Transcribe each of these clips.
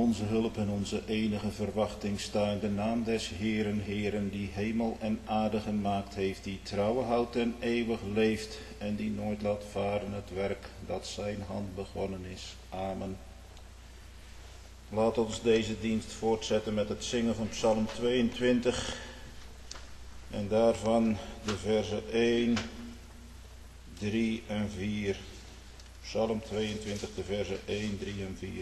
onze hulp en onze enige verwachting sta in de naam des Heeren, Heeren, die hemel en aarde gemaakt heeft, die trouwen houdt en eeuwig leeft en die nooit laat varen het werk dat zijn hand begonnen is. Amen. Laat ons deze dienst voortzetten met het zingen van Psalm 22 en daarvan de versen 1, 3 en 4. Psalm 22, de versen 1, 3 en 4.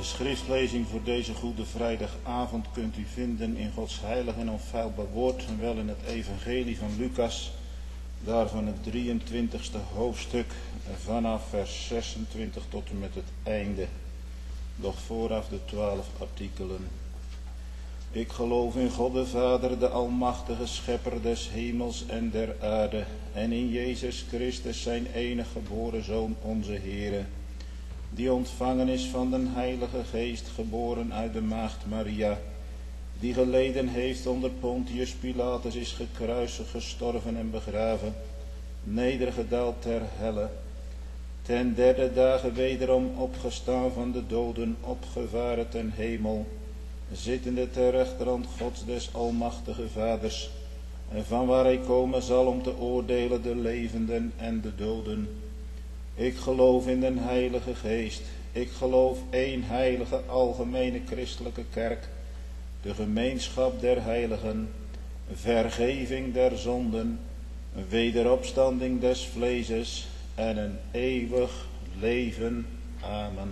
schriftlezing voor deze Goede Vrijdagavond kunt u vinden in Gods heilig en onfeilbaar woord, en wel in het Evangelie van Lucas, daarvan het 23e hoofdstuk, vanaf vers 26 tot en met het einde, doch vooraf de 12 artikelen. Ik geloof in God de Vader, de almachtige schepper des hemels en der aarde, en in Jezus Christus zijn enige geboren Zoon, onze Heere, die ontvangen is van den Heilige Geest, geboren uit de maagd Maria, die geleden heeft onder Pontius Pilatus, is gekruisigd, gestorven en begraven, nedergedaald ter helle, ten derde dagen wederom opgestaan van de doden, opgevaren ten hemel, zittende ter rechterhand Gods des almachtige Vaders, en van waar hij komen zal om te oordelen de levenden en de doden. Ik geloof in den Heilige Geest. Ik geloof één heilige algemene christelijke kerk, de gemeenschap der heiligen, vergeving der zonden, wederopstanding des vleeses en een eeuwig leven. Amen.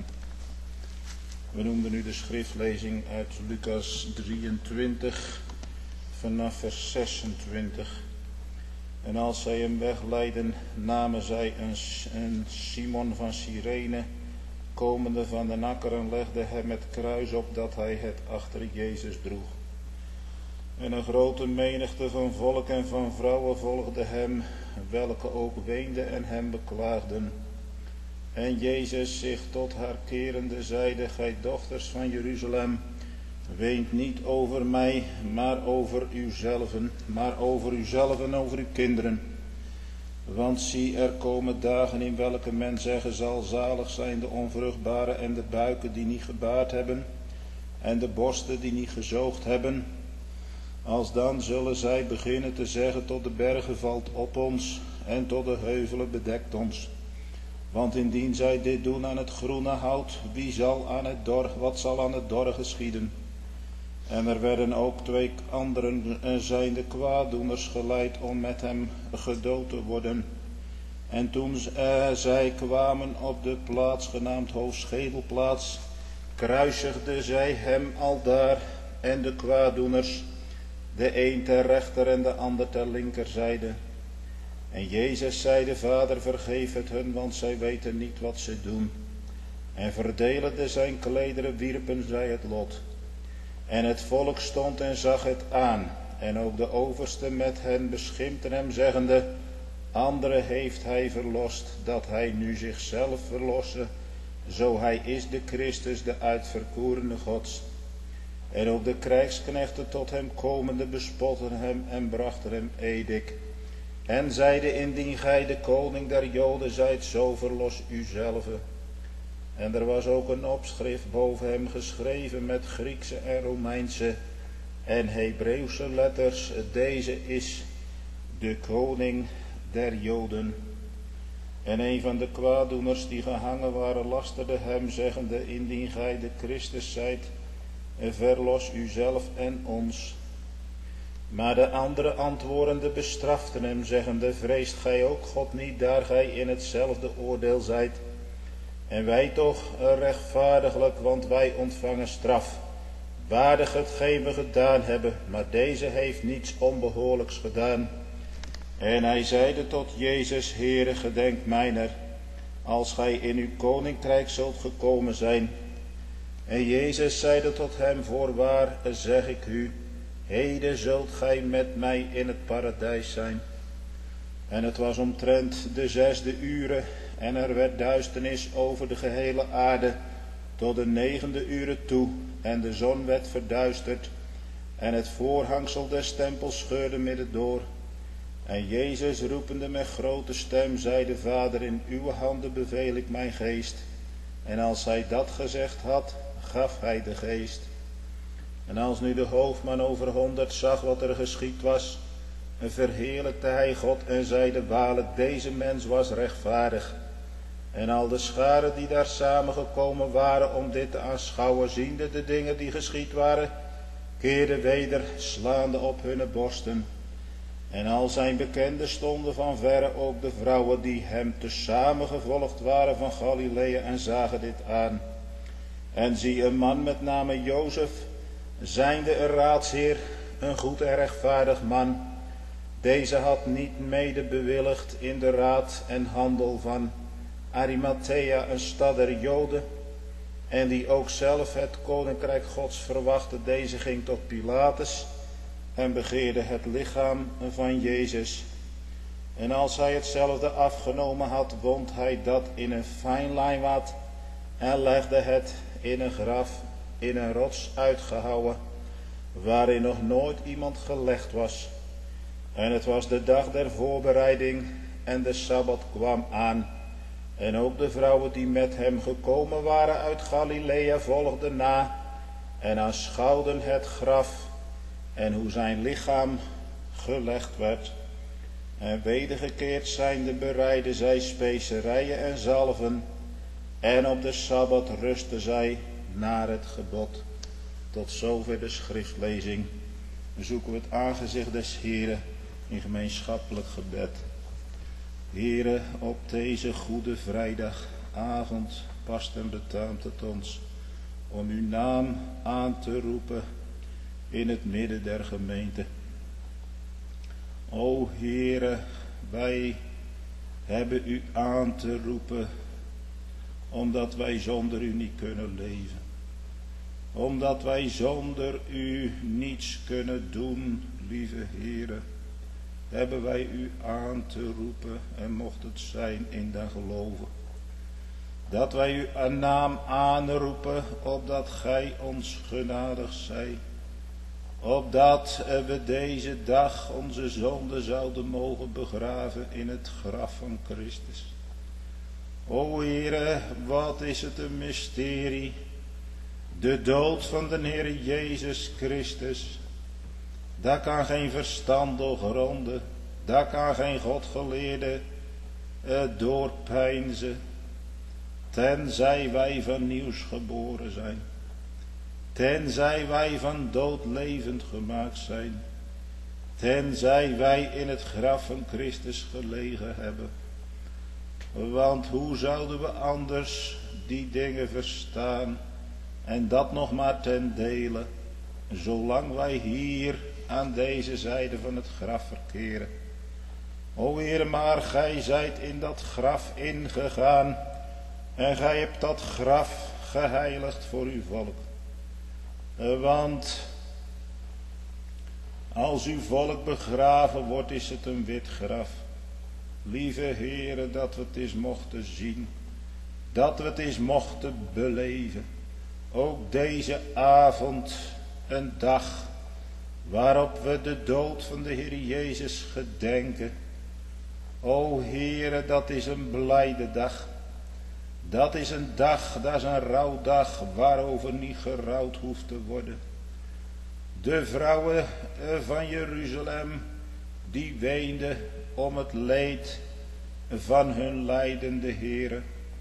We noemden nu de schriftlezing uit Lucas 23 vanaf vers 26. En als zij hem wegleidden, namen zij een Simon van Cyrene, komende van de akker, en legden hem het kruis op dat hij het achter Jezus droeg. En een grote menigte van volk en van vrouwen volgde hem, welke ook weenden en hem beklaagden. En Jezus zich tot haar kerende zeide: Gij dochters van Jeruzalem, weent niet over mij, maar over uzelven, en over uw kinderen. Want zie, er komen dagen in welke men zeggen zal: zalig zijn de onvruchtbare en de buiken die niet gebaard hebben, en de borsten die niet gezoogd hebben. Alsdan zullen zij beginnen te zeggen tot de bergen: valt op ons, en tot de heuvelen: bedekt ons. Want indien zij dit doen aan het groene hout, wat zal aan het dor geschieden? En er werden ook 2 anderen zijnde kwaaddoeners geleid om met hem gedood te worden. En toen zij kwamen op de plaats genaamd Hoofdschedelplaats, kruisigden zij hem aldaar en de kwaaddoeners, de een ter rechter en de ander ter linkerzijde. En Jezus zeide: Vader, vergeef het hun, want zij weten niet wat ze doen. En verdelende zijn klederen wierpen zij het lot. En het volk stond en zag het aan. En ook de overste met hen beschimpten hem, zeggende: anderen heeft hij verlost, dat hij nu zichzelf verlosse, zo hij is de Christus, de uitverkorene Gods. En ook de krijgsknechten tot hem komende bespotten hem en brachten hem edik. En zeiden: indien gij de koning der Joden zijt, zo verlos uzelve. En er was ook een opschrift boven hem geschreven met Griekse en Romeinse en Hebreeuwse letters: deze is de koning der Joden. En een van de kwaaddoeners die gehangen waren lasterde hem, zeggende: indien gij de Christus zijt, verlos uzelf en ons. Maar de andere antwoordende bestraften hem, zeggende: vreest gij ook God niet, daar gij in hetzelfde oordeel zijt? En wij toch rechtvaardiglijk, want wij ontvangen straf, waardig hetgeen we gedaan hebben, maar deze heeft niets onbehoorlijks gedaan. En hij zeide tot Jezus: Heere, gedenk mijner, als gij in uw koninkrijk zult gekomen zijn. En Jezus zeide tot hem: voorwaar zeg ik u, heden zult gij met mij in het paradijs zijn. En het was omtrent de 6e ure, en er werd duisternis over de gehele aarde tot de 9e ure toe, en de zon werd verduisterd, en het voorhangsel des tempels scheurde midden door. En Jezus, roepende met grote stem, zeide: Vader, in uw handen beveel ik mijn geest. En als hij dat gezegd had, gaf hij de geest. En als nu de hoofdman over 100 zag wat er geschied was, verheerlijkte hij God en zeide: waarlijk, deze mens was rechtvaardig. En al de scharen die daar samengekomen waren om dit te aanschouwen, ziende de dingen die geschied waren, keerden weder, slaande op hunne borsten. En al zijn bekenden stonden van verre ook de vrouwen die hem tezamen gevolgd waren van Galilea en zagen dit aan. En zie, een man met name Jozef, zijnde een raadsheer, een goed en rechtvaardig man. Deze had niet mede bewilligd in de raad en handel van Arimathea, een stad der Joden, en die ook zelf het koninkrijk Gods verwachtte. Deze ging tot Pilatus en begeerde het lichaam van Jezus. En als hij hetzelfde afgenomen had, wond hij dat in een fijn lijnwaad en legde het in een graf, in een rots uitgehouwen, waarin nog nooit iemand gelegd was. En het was de dag der voorbereiding en de Sabbat kwam aan. En ook de vrouwen die met hem gekomen waren uit Galilea volgden na en aanschouwden het graf en hoe zijn lichaam gelegd werd. En wedergekeerd zijnde bereidden zij specerijen en zalven en op de Sabbat rustten zij naar het gebod. Tot zover de schriftlezing. Dan zoeken we het aangezicht des Heren in gemeenschappelijk gebed. Here, op deze goede vrijdagavond past en betaamt het ons om uw naam aan te roepen in het midden der gemeente. O Heere, wij hebben u aan te roepen omdat wij zonder u niet kunnen leven. Omdat wij zonder u niets kunnen doen, lieve Heere, hebben wij u aan te roepen en mocht het zijn in den geloven. Dat wij u een naam aanroepen, opdat gij ons genadig zij. Opdat we deze dag onze zonde zouden mogen begraven in het graf van Christus. O Heere, wat is het een mysterie. De dood van de Heer Jezus Christus. Daar kan geen verstand doorgronden. Daar kan geen godgeleerde doorpeinzen. Tenzij wij van nieuws geboren zijn. Tenzij wij van dood levend gemaakt zijn. Tenzij wij in het graf van Christus gelegen hebben. Want hoe zouden we anders die dingen verstaan en dat nog maar ten dele, zolang wij hier aan deze zijde van het graf verkeren. O Heer, maar gij zijt in dat graf ingegaan en gij hebt dat graf geheiligd voor uw volk. Want als uw volk begraven wordt, is het een wit graf. Lieve Heere, dat we het eens mochten zien, dat we het eens mochten beleven. Ook deze avond een dag waarop we de dood van de Heer Jezus gedenken. O Heere, dat is een blijde dag. Dat is een dag, dat is een rouwdag waarover niet gerouwd hoeft te worden. De vrouwen van Jeruzalem, die weenden om het leed van hun lijdende Heere.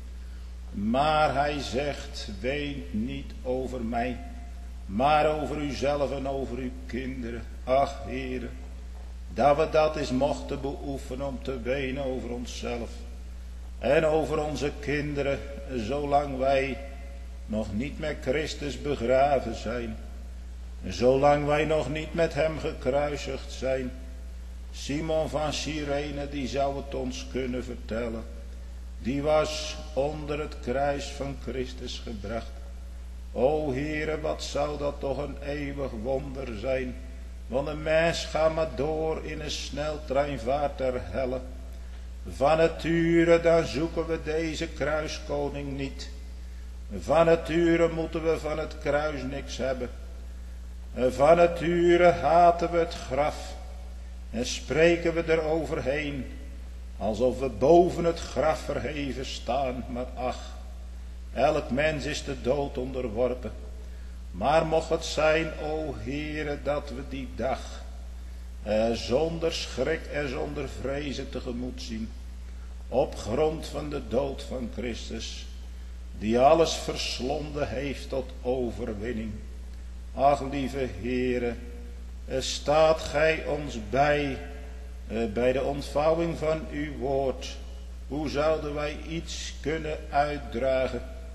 Maar hij zegt, weent niet over mij, maar over uzelf en over uw kinderen. Ach Heere, dat we dat eens mochten beoefenen om te wenen over onszelf en over onze kinderen, zolang wij nog niet met Christus begraven zijn, zolang wij nog niet met hem gekruisigd zijn. Simon van Cyrene, die zou het ons kunnen vertellen. Die was onder het kruis van Christus gebracht. O Heere, wat zou dat toch een eeuwig wonder zijn. Want een mens gaat maar door in een sneltreinvaart ter helle. Van nature dan zoeken we deze kruiskoning niet. Van nature moeten we van het kruis niks hebben. Van nature haten we het graf. En spreken we er overheen. Alsof we boven het graf verheven staan. Maar ach, elk mens is de dood onderworpen. Maar mocht het zijn, o Heere, dat we die dag zonder schrik en zonder vrezen tegemoet zien. Op grond van de dood van Christus, die alles verslonden heeft tot overwinning. Ach, lieve Heere, staat gij ons bij de ontvouwing van uw woord. Hoe zouden wij iets kunnen uitdragen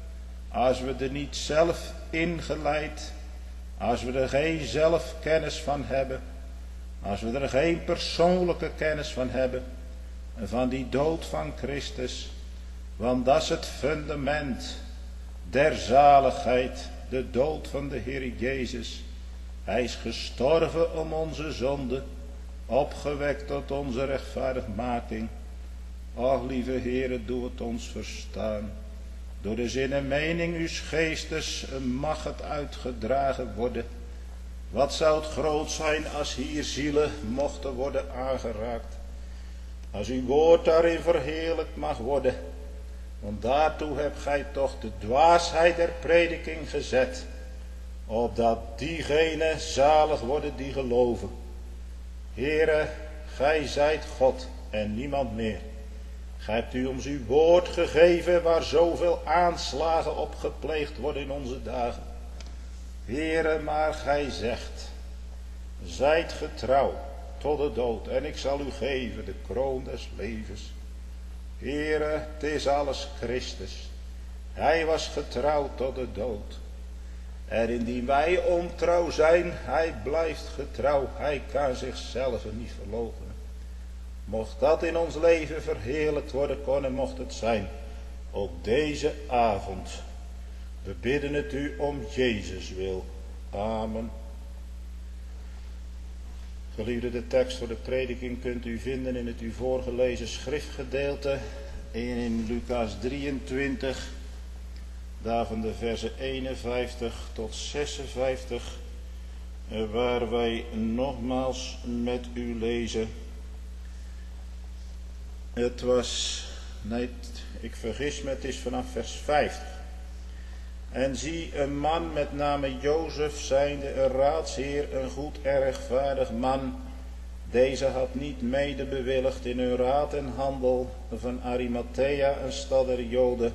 als we er niet zelf ingeleid, als we er geen zelfkennis van hebben, als we er geen persoonlijke kennis van hebben, van die dood van Christus, want dat is het fundament der zaligheid, de dood van de Heer Jezus. Hij is gestorven om onze zonde, opgewekt tot onze rechtvaardigmaking. Och, lieve Heere, doe het ons verstaan. Door de zin en mening uws geestes mag het uitgedragen worden. Wat zou het groot zijn als hier zielen mochten worden aangeraakt. Als uw woord daarin verheerlijkt mag worden. Want daartoe hebt gij toch de dwaasheid der prediking gezet. Opdat diegenen zalig worden die geloven. Heere, gij zijt God en niemand meer. Gij hebt u ons uw woord gegeven waar zoveel aanslagen op gepleegd worden in onze dagen. Heere, maar gij zegt, zijt getrouw tot de dood en ik zal u geven de kroon des levens. Heere, het is alles Christus. Hij was getrouw tot de dood. En indien wij ontrouw zijn, hij blijft getrouw. Hij kan zichzelf niet verloochenen. Mocht dat in ons leven verheerlijkt worden kon en mocht het zijn op deze avond. We bidden het u om Jezus wil. Amen. Geliefde, de tekst voor de prediking kunt u vinden in het u voorgelezen schriftgedeelte in Lucas 23, daar van de versen 51 tot 56, waar wij nogmaals met u lezen. Het was, nee, ik vergis me, het is vanaf vers 50. En zie, een man met name Jozef, zijnde een raadsheer, een goed en rechtvaardig man. Deze had niet mede bewilligd in hun raad en handel van Arimathea, een stad der Joden.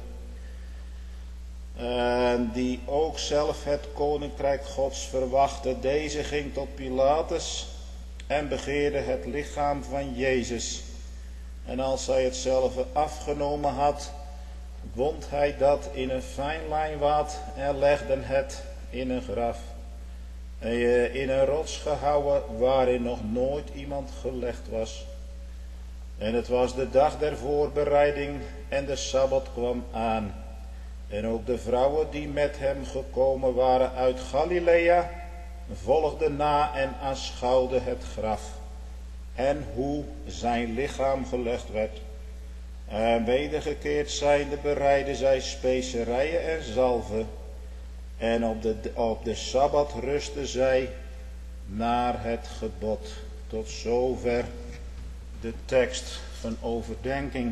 En die ook zelf het koninkrijk Gods verwachtte. Deze ging tot Pilatus en begeerde het lichaam van Jezus. En als hij hetzelfde afgenomen had, wond hij dat in een fijn lijnwaad en legde het in een graf. In een rots gehouwen waarin nog nooit iemand gelegd was. En het was de dag der voorbereiding en de Sabbat kwam aan. En ook de vrouwen die met hem gekomen waren uit Galilea volgden na en aanschouwden het graf. En hoe zijn lichaam gelegd werd. En wedergekeerd zijnde bereidden zij specerijen en zalven. En op de Sabbat rustten zij naar het gebod. Tot zover de tekst van overdenking.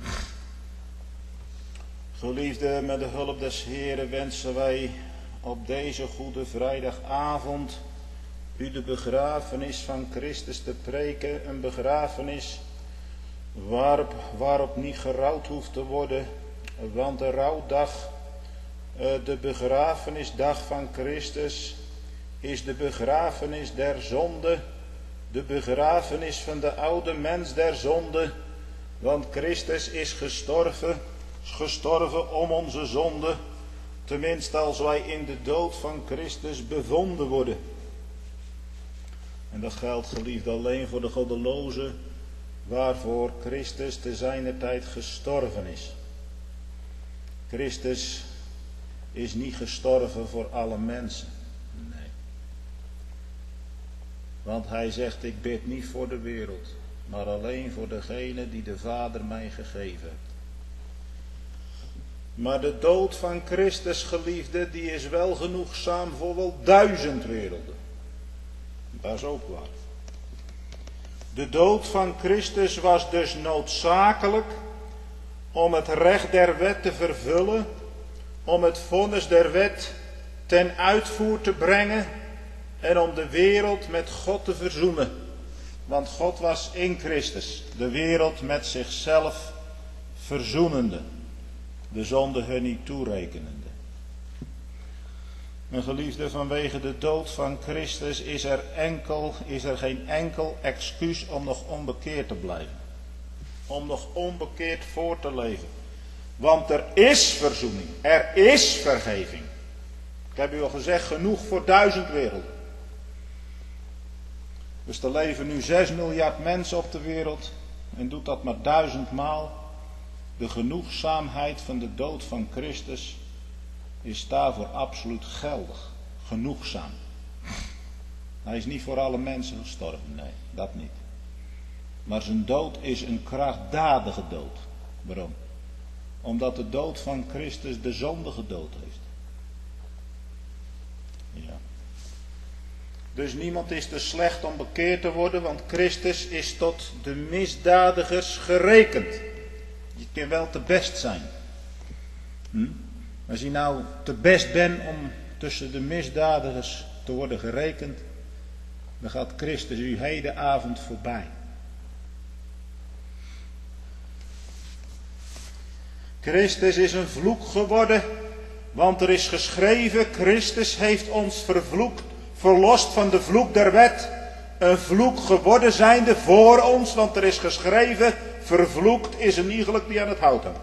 Geliefde, met de hulp des Heeren wensen wij op deze goede vrijdagavond u de begrafenis van Christus te preken. Een begrafenis waarop niet gerouwd hoeft te worden. Want de rouwdag, de begrafenisdag van Christus, is de begrafenis der zonde. De begrafenis van de oude mens der zonde. Want Christus is gestorven om onze zonde. Tenminste als wij in de dood van Christus bevonden worden. En dat geldt, geliefd, alleen voor de goddelozen, waarvoor Christus te zijner tijd gestorven is. Christus is niet gestorven voor alle mensen. Nee. Want hij zegt, ik bid niet voor de wereld, maar alleen voor degene die de Vader mij gegeven heeft. Maar de dood van Christus, geliefde, die is wel genoegzaam voor wel 1000 werelden. Dat is ook waar. De dood van Christus was dus noodzakelijk om het recht der wet te vervullen, om het vonnis der wet ten uitvoer te brengen en om de wereld met God te verzoenen. Want God was in Christus, de wereld met zichzelf verzoenende, de zonde hun niet toerekenende. Mijn geliefde, vanwege de dood van Christus is er geen enkel excuus om nog onbekeerd te blijven. Om nog onbekeerd voor te leven. Want er is verzoening. Er is vergeving. Ik heb u al gezegd, genoeg voor 1000 werelden. Dus er leven nu 6 miljard mensen op de wereld. En doet dat maar 1000 maal. De genoegzaamheid van de dood van Christus is daarvoor absoluut geldig. Genoegzaam. Hij is niet voor alle mensen gestorven. Nee, dat niet. Maar zijn dood is een krachtdadige dood. Waarom? Omdat de dood van Christus de zonde gedood heeft. Ja. Dus niemand is te slecht om bekeerd te worden, want Christus is tot de misdadigers gerekend. Je kan wel te best zijn. Als je nou te best bent om tussen de misdadigers te worden gerekend, dan gaat Christus u hedenavond voorbij. Christus is een vloek geworden, want er is geschreven, Christus heeft ons vervloekt, verlost van de vloek der wet. Een vloek geworden zijnde voor ons, want er is geschreven, vervloekt is een iegelijk die aan het hout hangt.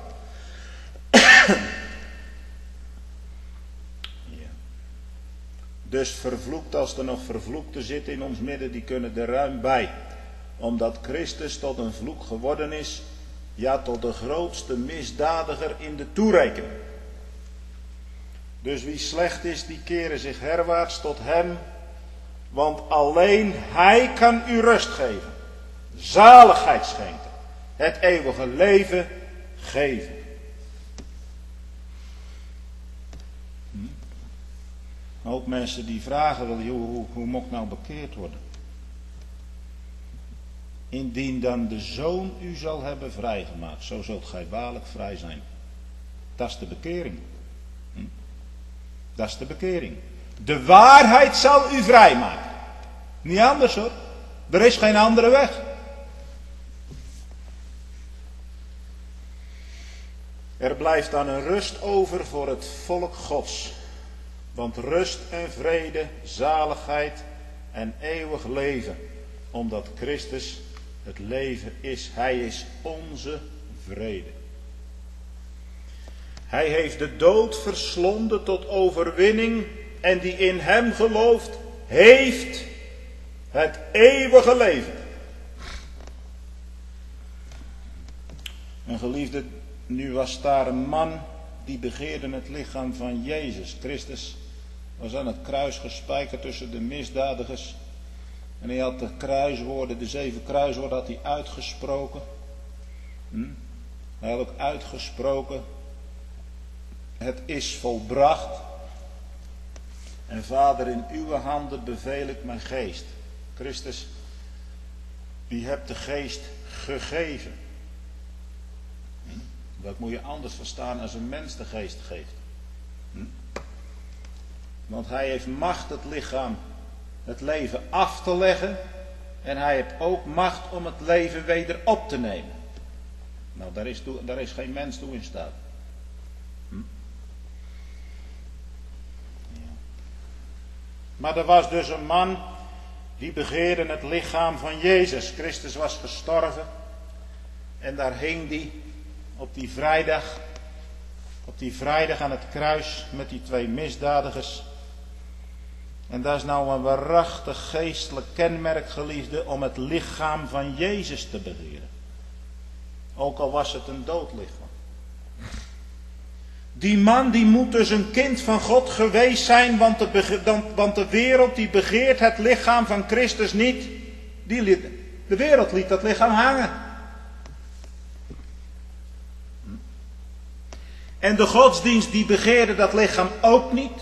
Ja. Dus vervloekt, als er nog vervloekten zitten in ons midden, die kunnen er ruim bij. Omdat Christus tot een vloek geworden is, ja, tot de grootste misdadiger in de toerekening. Dus wie slecht is, die keren zich herwaarts tot hem, want alleen hij kan u rust geven, zaligheid schenken, het eeuwige leven geven. Een hoop mensen die vragen wel, hoe moet ik nou bekeerd worden? Indien dan de Zoon u zal hebben vrijgemaakt, zo zult gij waarlijk vrij zijn. Dat is de bekering. Dat is de bekering. De waarheid zal u vrijmaken. Niet anders hoor. Er is geen andere weg. Er blijft dan een rust over voor het volk Gods. Want rust en vrede, zaligheid en eeuwig leven. Omdat Christus het leven is. Hij is onze vrede. Hij heeft de dood verslonden tot overwinning. En die in hem gelooft, heeft het eeuwige leven. En geliefde, nu was daar een man die begeerde het lichaam van Jezus. Christus was aan het kruis gespijkerd tussen de misdadigers. En hij had de kruiswoorden, de 7 kruiswoorden had hij uitgesproken. Hij had ook uitgesproken, het is volbracht. En Vader, in uw handen beveel ik mijn geest. Christus, die hebt de geest gegeven. Dat moet je anders verstaan als een mens de geest geeft. Want hij heeft macht het lichaam, het leven af te leggen. En hij heeft ook macht om het leven weder op te nemen. Nou, daar is geen mens toe in staat. Maar er was dus een man die begeerde het lichaam van Jezus. Christus was gestorven. En daar hing die op die vrijdag aan het kruis met die 2 misdadigers. En dat is nou een waarachtig geestelijk kenmerk, geliefde, om het lichaam van Jezus te begeren. Ook al was het een dood lichaam. Die man die moet dus een kind van God geweest zijn, want de wereld die begeert het lichaam van Christus niet. De wereld liet dat lichaam hangen. En de godsdienst die begeerde dat lichaam ook niet.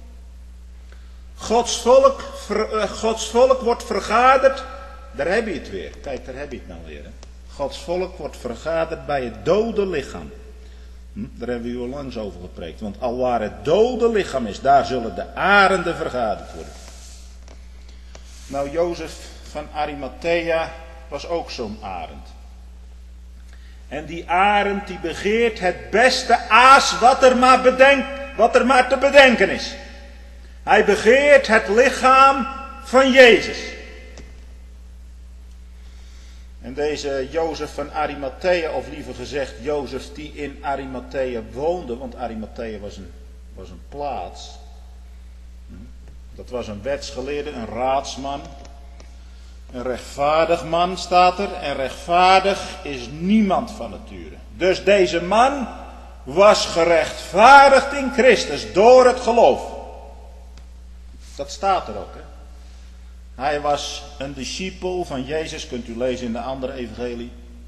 Gods volk wordt vergaderd. Daar heb je het weer. Kijk, daar heb je het nou weer. Hè? Gods volk wordt vergaderd bij het dode lichaam. Daar hebben we u al langs over gepreekt. Want alwaar het dode lichaam is, daar zullen de arenden vergaderd worden. Nou, Jozef van Arimathea was ook zo'n arend. En die arend die begeert het beste aas wat er maar te bedenken is. Hij begeert het lichaam van Jezus. En En deze Jozef van Arimathea, of liever gezegd Jozef die in Arimathea woonde, want Arimathea was een plaats. Dat was een wetsgeleerde, een raadsman. Een rechtvaardig man staat er. En rechtvaardig is niemand van nature. Dus deze man was gerechtvaardigd in Christus door het geloof. Dat staat er ook. Hè? Hij was een discipel van Jezus. Kunt u lezen in de andere evangelie.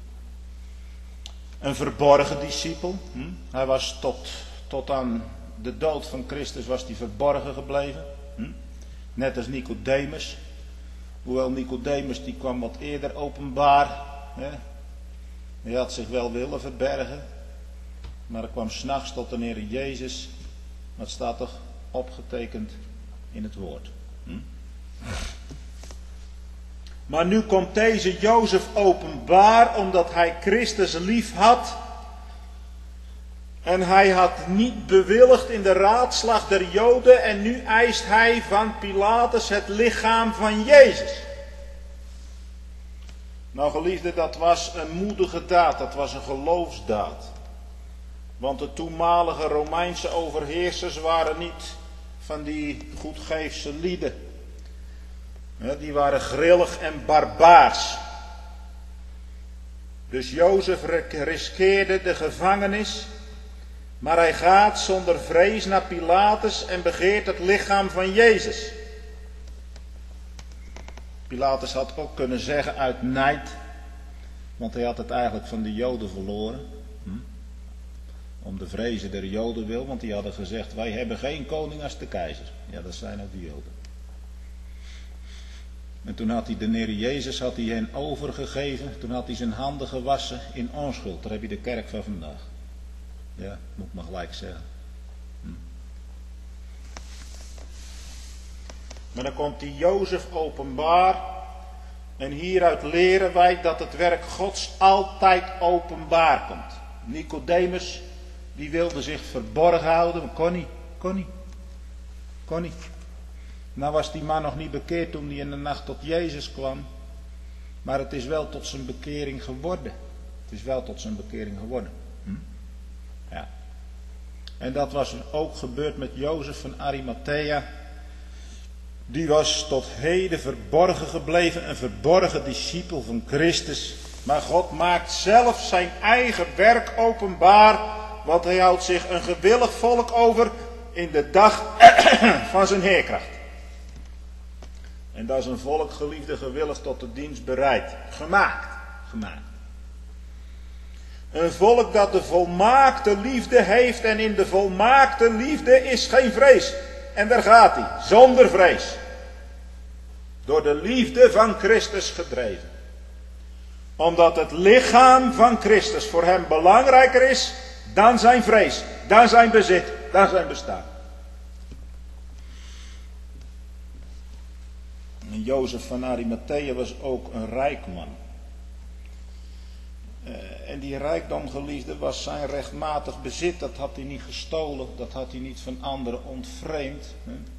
Een verborgen discipel. Hij was tot aan de dood van Christus was hij verborgen gebleven. Net als Nicodemus. Hoewel Nicodemus die kwam wat eerder openbaar. Hè? Hij had zich wel willen verbergen. Maar hij kwam 's nachts tot de Heer Jezus. Maar het staat toch opgetekend in het woord. Maar nu komt deze Jozef openbaar omdat hij Christus lief had. En hij had niet bewilligd in de raadslag der Joden. En nu eist hij van Pilatus het lichaam van Jezus. Nou geliefde, dat was een moedige daad. Dat was een geloofsdaad. Want de toenmalige Romeinse overheersers waren niet van die goedgeefse lieden. Die waren grillig en barbaars. Dus Jozef riskeerde de gevangenis. Maar hij gaat zonder vrees naar Pilatus en begeert het lichaam van Jezus. Pilatus had ook kunnen zeggen uit nijd. Want hij had het eigenlijk van de Joden verloren. Om de vrezen der Joden wil. Want die hadden gezegd, wij hebben geen koning als de keizer. Ja, dat zijn ook de Joden. En toen had hij de Heer Jezus hen overgegeven. Toen had hij zijn handen gewassen in onschuld. Daar heb je de kerk van vandaag. Ja, moet ik maar gelijk zeggen. Maar dan komt die Jozef openbaar. En hieruit leren wij dat het werk Gods altijd openbaar komt. Nicodemus, die wilde zich verborgen houden. Maar kon niet. Nou was die man nog niet bekeerd toen hij in de nacht tot Jezus kwam. Maar het is wel tot zijn bekering geworden. Ja. En dat was ook gebeurd met Jozef van Arimathea. Die was tot heden verborgen gebleven, een verborgen discipel van Christus. Maar God maakt zelf zijn eigen werk openbaar, want hij houdt zich een gewillig volk over in de dag van zijn heerkracht. En dat is een volk, geliefde, gewillig tot de dienst bereid. Gemaakt. Een volk dat de volmaakte liefde heeft en in de volmaakte liefde is geen vrees. En daar gaat hij, zonder vrees. Door de liefde van Christus gedreven. Omdat het lichaam van Christus voor hem belangrijker is dan zijn vrees, dan zijn bezit, dan zijn bestaan. En Jozef van Arimathea was ook een rijk man. En die rijkdom, geliefde, was zijn rechtmatig bezit. Dat had hij niet gestolen, dat had hij niet van anderen ontvreemd.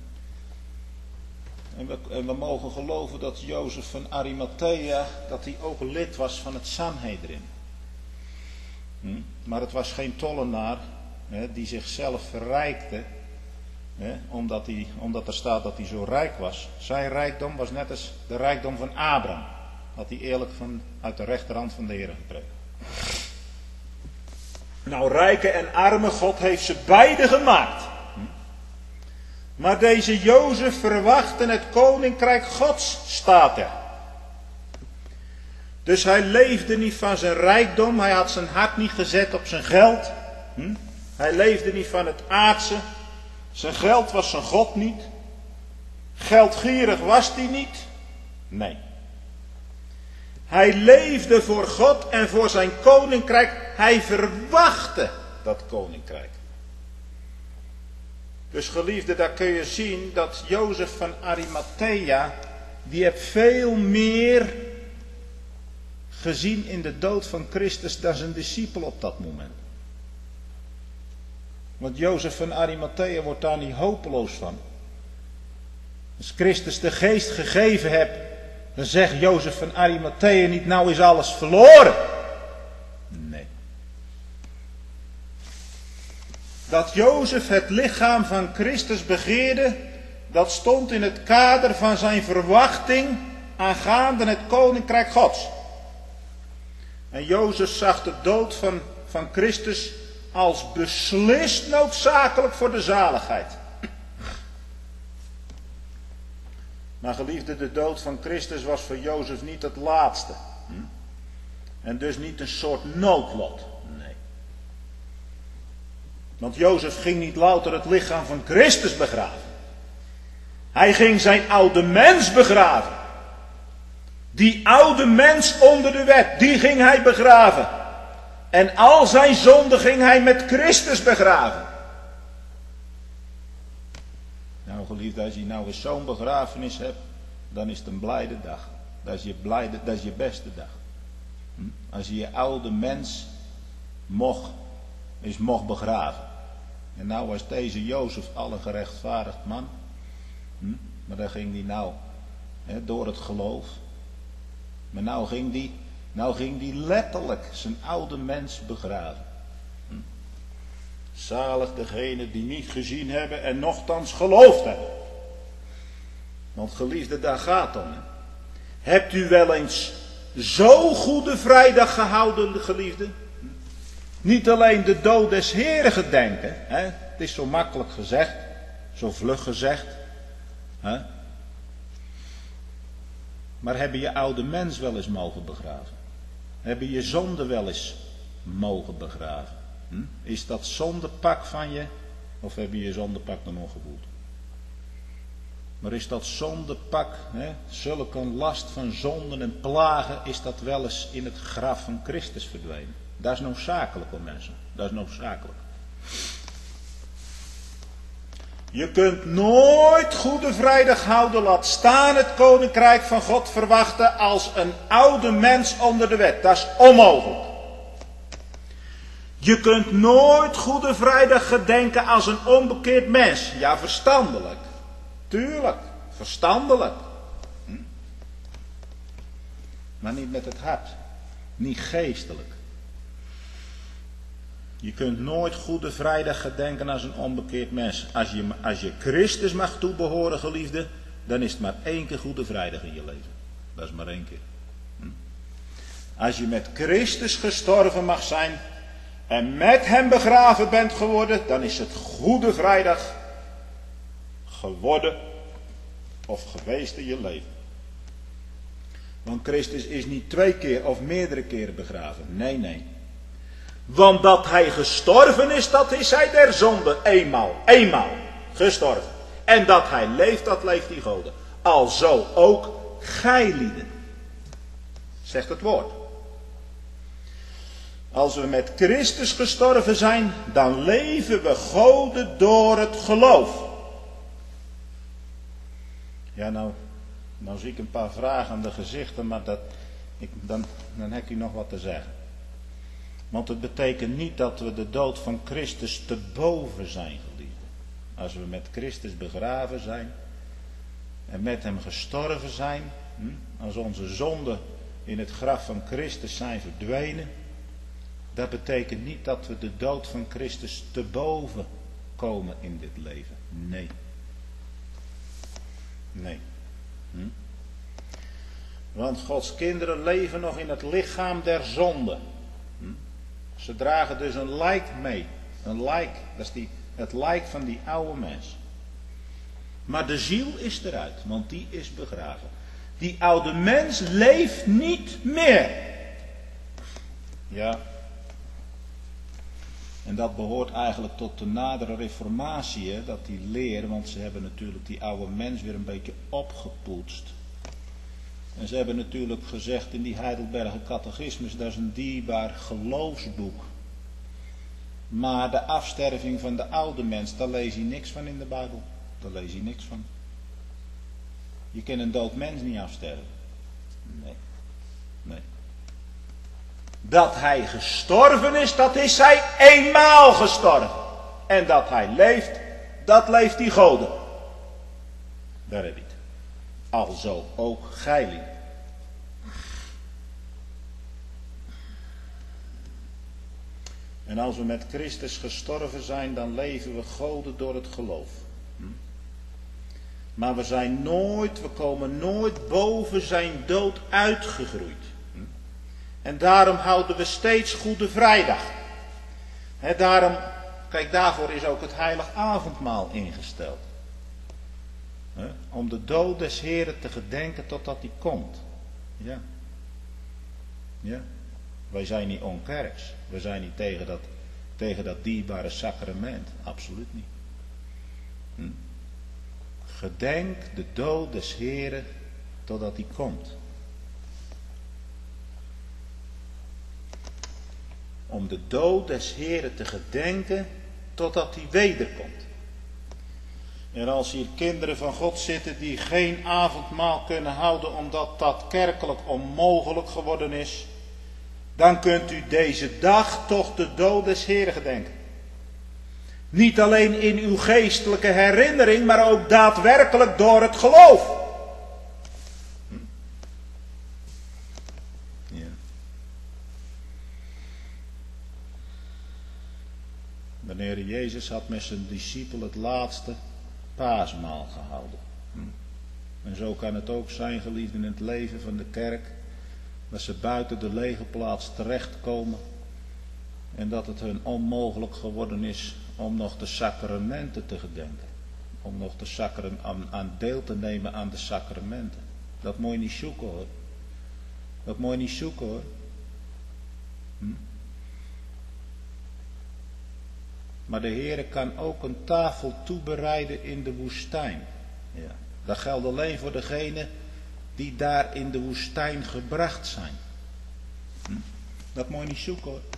En we mogen geloven dat Jozef van Arimathea, dat hij ook lid was van het Sanhedrin. Maar het was geen tollenaar die zichzelf verrijkte, omdat er staat dat hij zo rijk was. Zijn rijkdom was net als de rijkdom van Abraham. Had hij eerlijk uit de rechterhand van de Heer gekregen. Nou, rijke en arme, God heeft ze beide gemaakt. Maar deze Jozef verwachtte het koninkrijk Gods, staat er. Dus hij leefde niet van zijn rijkdom, hij had zijn hart niet gezet op zijn geld. Hij leefde niet van het aardse. Zijn geld was zijn God niet. Geldgierig was hij niet. Nee. Hij leefde voor God en voor zijn koninkrijk. Hij verwachtte dat koninkrijk. Dus geliefde, daar kun je zien dat Jozef van Arimathea, die heeft veel meer gezien in de dood van Christus dan zijn discipel op dat moment. Want Jozef van Arimathea wordt daar niet hopeloos van. Als Christus de geest gegeven hebt Dan zegt Jozef van Arimathea niet, nou is alles verloren. Nee. Dat Jozef het lichaam van Christus begeerde, dat stond in het kader van zijn verwachting aangaande het koninkrijk Gods. En Jozef zag de dood van Christus als beslist noodzakelijk voor de zaligheid. Maar geliefde, de dood van Christus was voor Jozef niet het laatste. En dus niet een soort noodlot. Nee. Want Jozef ging niet louter het lichaam van Christus begraven. Hij ging zijn oude mens begraven. Die oude mens onder de wet, die ging hij begraven. En al zijn zonden ging hij met Christus begraven. Nou geliefde, als je nou eens zo'n begrafenis hebt, dan is het een blijde dag. Dat is je beste dag. Als je je oude mens mocht begraven. En nou was deze Jozef al een gerechtvaardigd man. Maar dan ging die nou door het geloof. Maar nou ging die letterlijk zijn oude mens begraven. Zalig degene die niet gezien hebben en nochtans geloofd hebben. Want geliefde, daar gaat het om. Hebt u wel eens zo Goede Vrijdag gehouden, geliefde? Niet alleen de dood des Heren gedenken. Het is zo makkelijk gezegd. Zo vlug gezegd. Maar hebben je oude mens wel eens mogen begraven? Hebben je zonde wel eens mogen begraven? Is dat zondepak van je? Of heb je je zondepak nog ongevoeld? Maar is dat zondepak, zulke een last van zonden en plagen, is dat wel eens in het graf van Christus verdwenen? Dat is noodzakelijk hoor mensen. Dat is noodzakelijk. Je kunt nooit Goede Vrijdag houden, laat staan het koninkrijk van God verwachten als een oude mens onder de wet. Dat is onmogelijk. Je kunt nooit Goede Vrijdag gedenken als een onbekeerd mens. Ja, verstandelijk. Tuurlijk, verstandelijk. Maar niet met het hart. Niet geestelijk. Je kunt nooit Goede Vrijdag gedenken als een onbekeerd mens. Als je Christus mag toebehoren, geliefde, dan is het maar 1 keer Goede Vrijdag in je leven. Dat is maar 1 keer. Als je met Christus gestorven mag zijn en met hem begraven bent geworden, dan is het Goede Vrijdag geworden of geweest in je leven. Want Christus is niet 2 keer of meerdere keren begraven. Nee, nee. Want dat hij gestorven is, dat is hij der zonde. Eenmaal gestorven. En dat hij leeft, dat leeft die Gode. Alzo ook gijlieden. Zegt het woord. Als we met Christus gestorven zijn, dan leven we Gode door het geloof. Ja, nou zie ik een paar vragende gezichten, maar dan heb ik nog wat te zeggen. Want het betekent niet dat we de dood van Christus te boven zijn, geliefde. Als we met Christus begraven zijn en met hem gestorven zijn, als onze zonden in het graf van Christus zijn verdwenen, dat betekent niet dat we de dood van Christus te boven komen in dit leven. Nee. Nee. Want Gods kinderen leven nog in het lichaam der zonde. Ze dragen dus een lijk mee. Een lijk, dat is het lijk van die oude mens. Maar de ziel is eruit, want die is begraven. Die oude mens leeft niet meer. Ja. En dat behoort eigenlijk tot de nadere reformatie, hè, dat die leer, want ze hebben natuurlijk die oude mens weer een beetje opgepoetst. En ze hebben natuurlijk gezegd in die Heidelberger catechismus, dat is een dierbaar geloofsboek. Maar de afsterving van de oude mens, daar lees je niks van in de Bijbel. Daar lees je niks van. Je kan een dood mens niet afsterven. Nee. Nee. Dat hij gestorven is, dat is hij eenmaal gestorven. En dat hij leeft, dat leeft die Gode. Daar heb je het. Alzo ook gijlieden. En als we met Christus gestorven zijn, dan leven we goden door het geloof. Maar we komen nooit boven zijn dood uitgegroeid. En daarom houden we steeds Goede Vrijdag. Daarvoor is ook het heilig avondmaal ingesteld. Om de dood des Heren te gedenken totdat hij komt. Ja. Ja. Wij zijn niet onkerks. We zijn niet tegen dat dierbare sacrament. Absoluut niet. Gedenk de dood des Heren totdat hij komt. Om de dood des Heren te gedenken totdat hij wederkomt. En als hier kinderen van God zitten die geen avondmaal kunnen houden omdat dat kerkelijk onmogelijk geworden is, dan kunt u deze dag toch de dood des Heren gedenken. Niet alleen in uw geestelijke herinnering, maar ook daadwerkelijk door het geloof. Ja. De Heer Jezus had met zijn discipel het laatste paasmaal gehouden. En zo kan het ook zijn, geliefden, in het leven van de kerk, dat ze buiten de legerplaats terechtkomen en dat het hun onmogelijk geworden is om nog de sacramenten te gedenken. Om nog aan deel te nemen aan de sacramenten. Dat moet je niet zoeken, hoor. Dat moet je niet zoeken, hoor. Maar de Heere kan ook een tafel toebereiden in de woestijn. Ja. Dat geldt alleen voor degenen die daar in de woestijn gebracht zijn. Dat moet je niet zoeken, hoor.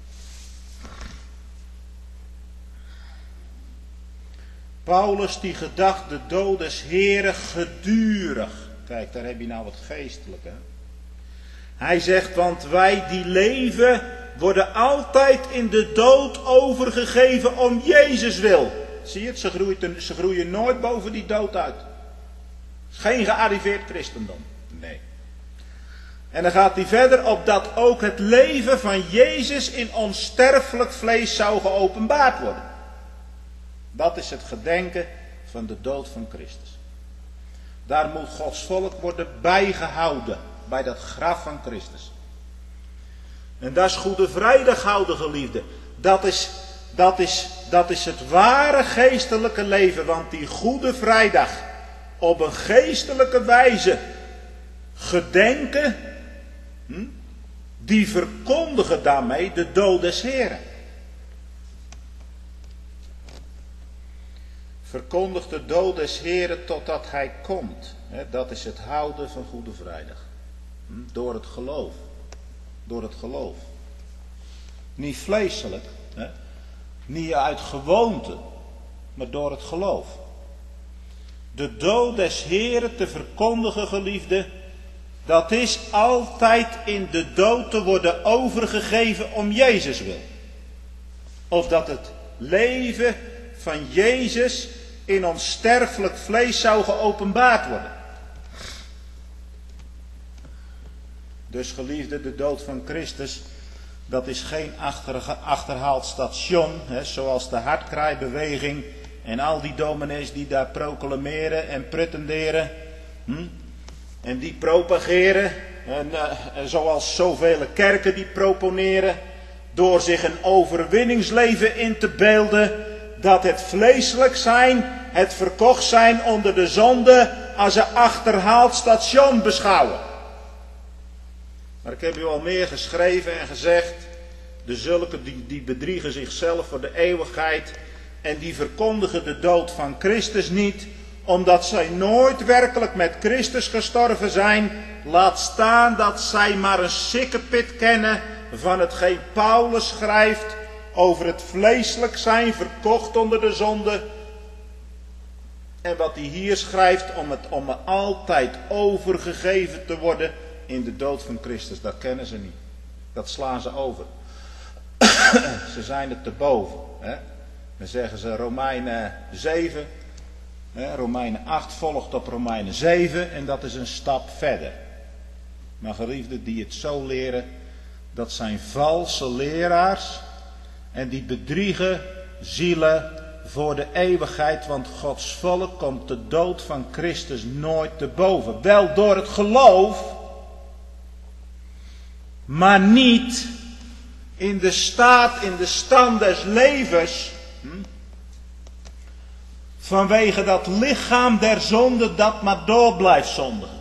Paulus die gedacht de dood des Heren gedurig. Kijk, daar heb je nou wat geestelijk, hè. Hij zegt, want wij die leven worden altijd in de dood overgegeven om Jezus wil. Zie je het, ze groeien nooit boven die dood uit. Geen gearriveerd christendom. Nee. En dan gaat hij verder op dat ook het leven van Jezus in onsterfelijk vlees zou geopenbaard worden. Dat is het gedenken van de dood van Christus. Daar moet Gods volk worden bijgehouden. Bij dat graf van Christus. En dat is Goede Vrijdag houden, geliefden. Dat is het ware geestelijke leven. Want die Goede Vrijdag op een geestelijke wijze gedenken, die verkondigen daarmee de dood des Heren. Verkondigt de dood des Heren totdat hij komt. Dat is het houden van Goede Vrijdag. Door het geloof. Door het geloof. Niet vleeselijk. Niet uit gewoonte. Maar door het geloof. De dood des Heren te verkondigen, geliefde. Dat is altijd in de dood te worden overgegeven om Jezus wil. Of dat het leven van Jezus in ons sterfelijk vlees zou geopenbaard worden. Dus geliefde, de dood van Christus, dat is geen achterhaald station, zoals de hartkrijbeweging en al die dominees die daar proclameren en pretenderen. En die propageren, en zoals zoveel kerken die proponeren, door zich een overwinningsleven in te beelden, dat het vleeselijk zijn, het verkocht zijn onder de zonde, als een achterhaald station beschouwen. Maar ik heb u al meer geschreven en gezegd, de zulken die bedriegen zichzelf voor de eeuwigheid en die verkondigen de dood van Christus niet, omdat zij nooit werkelijk met Christus gestorven zijn, laat staan dat zij maar een sikkepit kennen van hetgeen Paulus schrijft over het vleeselijk zijn, verkocht onder de zonde. En wat hij hier schrijft om altijd overgegeven te worden in de dood van Christus, dat kennen ze niet. Dat slaan ze over. Ze zijn er te boven. Dan zeggen ze Romeinen 7. Romeinen 8 volgt op Romeinen 7 en dat is een stap verder. Maar geliefden die het zo leren, dat zijn valse leraars En die bedriegen zielen voor de eeuwigheid, want Gods volk komt de dood van Christus nooit te boven. Wel door het geloof, maar niet in de stand des levens, vanwege dat lichaam der zonde dat maar door blijft zondigen.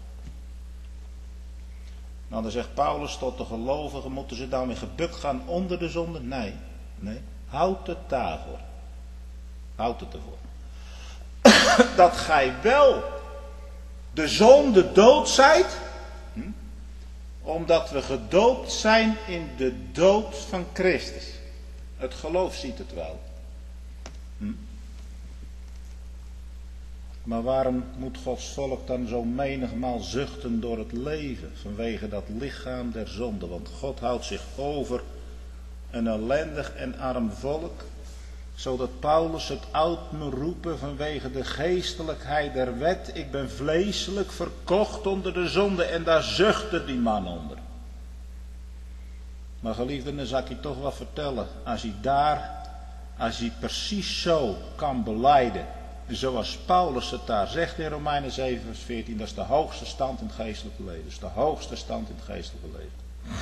Nou, dan zegt Paulus tot de gelovigen, moeten ze dan weer gebukt gaan onder de zonde? Nee. Houd het daarvoor. Houd het ervoor. Dat gij wel de zonde dood zijt, omdat we gedoopt zijn in de dood van Christus. Het geloof ziet het wel. Maar waarom moet Gods volk dan zo menigmaal zuchten door het leven? Vanwege dat lichaam der zonde. Want God houdt zich over een ellendig en arm volk. Zodat Paulus het oud moet roepen vanwege de geestelijkheid der wet. Ik ben vleeselijk verkocht onder de zonde. En daar zuchtte die man onder. Maar geliefden, dan zal ik je toch wel vertellen. Als hij precies zo kan belijden. Zoals Paulus het daar zegt in Romeinen 7 vers 14. Dat is de hoogste stand in het geestelijke leven. Dat is de hoogste stand in het geestelijke leven.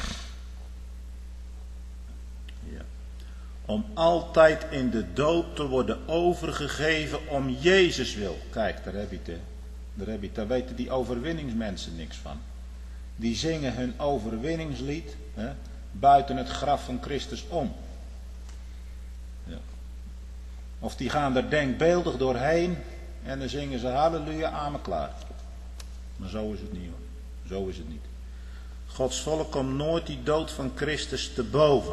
Ja. Om altijd in de dood te worden overgegeven om Jezus wil. Kijk, daar heb je het. Daar weten die overwinningsmensen niks van. Die zingen hun overwinningslied buiten het graf van Christus om. Ja. Of die gaan er denkbeeldig doorheen en dan zingen ze halleluja, amen, klaar. Maar zo is het niet hoor. Zo is het niet. Gods volk komt nooit die dood van Christus te boven.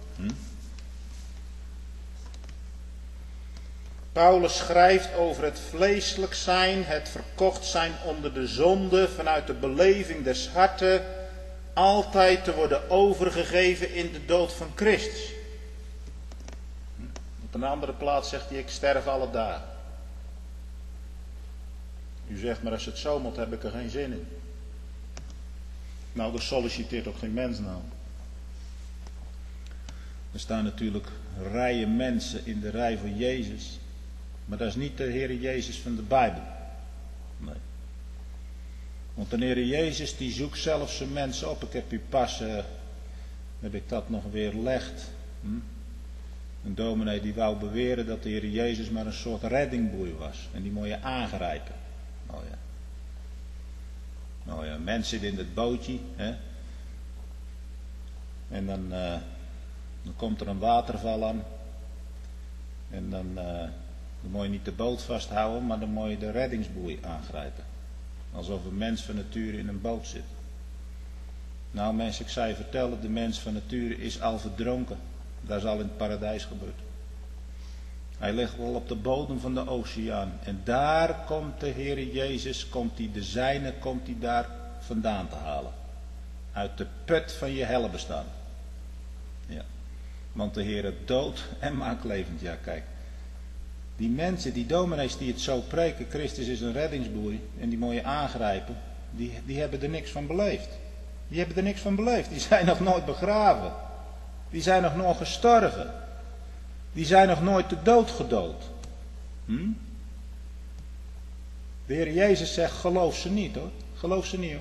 Paulus schrijft over het vleeselijk zijn, het verkocht zijn onder de zonde, vanuit de beleving des harten, altijd te worden overgegeven in de dood van Christus. Op een andere plaats zegt hij, ik sterf alle dagen. U zegt, maar als het zo moet, heb ik er geen zin in. Nou, er solliciteert ook geen mens nou. Er staan natuurlijk rijen mensen in de rij voor Jezus. Maar dat is niet de Heere Jezus van de Bijbel. Nee. Want de Heere Jezus die zoekt zelfs zijn mensen op. Ik heb u pas, heb ik dat nog weer legd. Een dominee die wou beweren dat de Heere Jezus maar een soort reddingboei was. En die moet je aangrijpen. Oh ja. Nou ja, mens zit in het bootje. Hè? En dan komt er een waterval aan. En dan moet je niet de boot vasthouden, maar dan moet je de reddingsboei aangrijpen. Alsof een mens van nature in een boot zit. Nou mensen, ik zou je vertellen, de mens van nature is al verdronken. Dat is al in het paradijs gebeurd. Hij ligt al op de bodem van de oceaan. En daar komt de Heere Jezus, komt hij de zijne, komt hij daar vandaan te halen. Uit de put van je helle bestaan. Ja. Want de Heere doodt en maakt levend. Ja, kijk. Die mensen, die dominees die het zo preken, Christus is een reddingsboei en die moet je aangrijpen, die hebben er niks van beleefd. Die hebben er niks van beleefd. Die zijn nog nooit begraven. Die zijn nog nooit gestorven. Die zijn nog nooit de dood gedood. De Heer Jezus zegt, geloof ze niet hoor. Geloof ze niet hoor.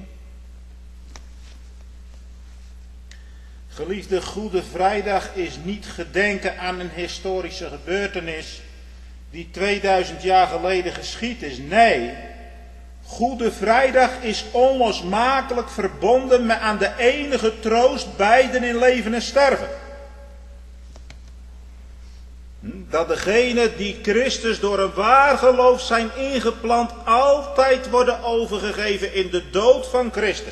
Geliefde, Goede Vrijdag is niet gedenken aan een historische gebeurtenis die 2000 jaar geleden geschied is. Nee, Goede Vrijdag is onlosmakelijk verbonden met aan de enige troost beiden in leven en sterven. Dat degenen die Christus door een waar geloof zijn ingeplant altijd worden overgegeven in de dood van Christus.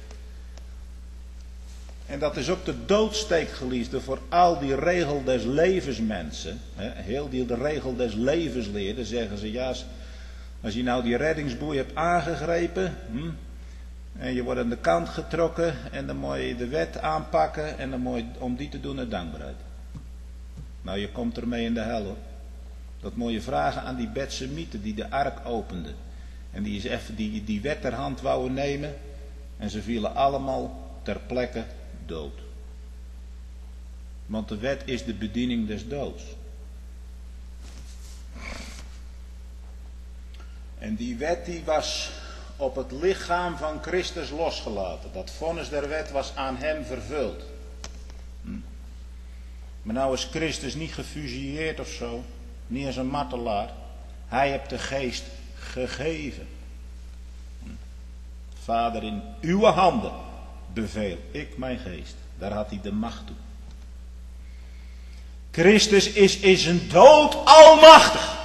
En dat is ook de doodsteek, geliefde, voor al die regel des levens mensen. Heel de regel des levens leerden, zeggen ze, ja, als je nou die reddingsboei hebt aangegrepen, en je wordt aan de kant getrokken, en dan moet je de wet aanpakken, en dan moet je om die te doen het dankbaarheid. Nou, je komt ermee in de hel hoor. Dat moet je vragen aan die Betsemieten die de ark openden. En die eens even die wet ter hand wouden nemen, en ze vielen allemaal ter plekke dood. Want de wet is de bediening des doods. En die wet die was op het lichaam van Christus losgelaten. Dat vonnis der wet was aan hem vervuld. Maar nou is Christus niet gefusilleerd of zo. Niet als een martelaar. Hij heeft de geest gegeven. Vader, in uw handen beveel ik mijn geest. Daar had hij de macht toe. Christus is in zijn dood almachtig.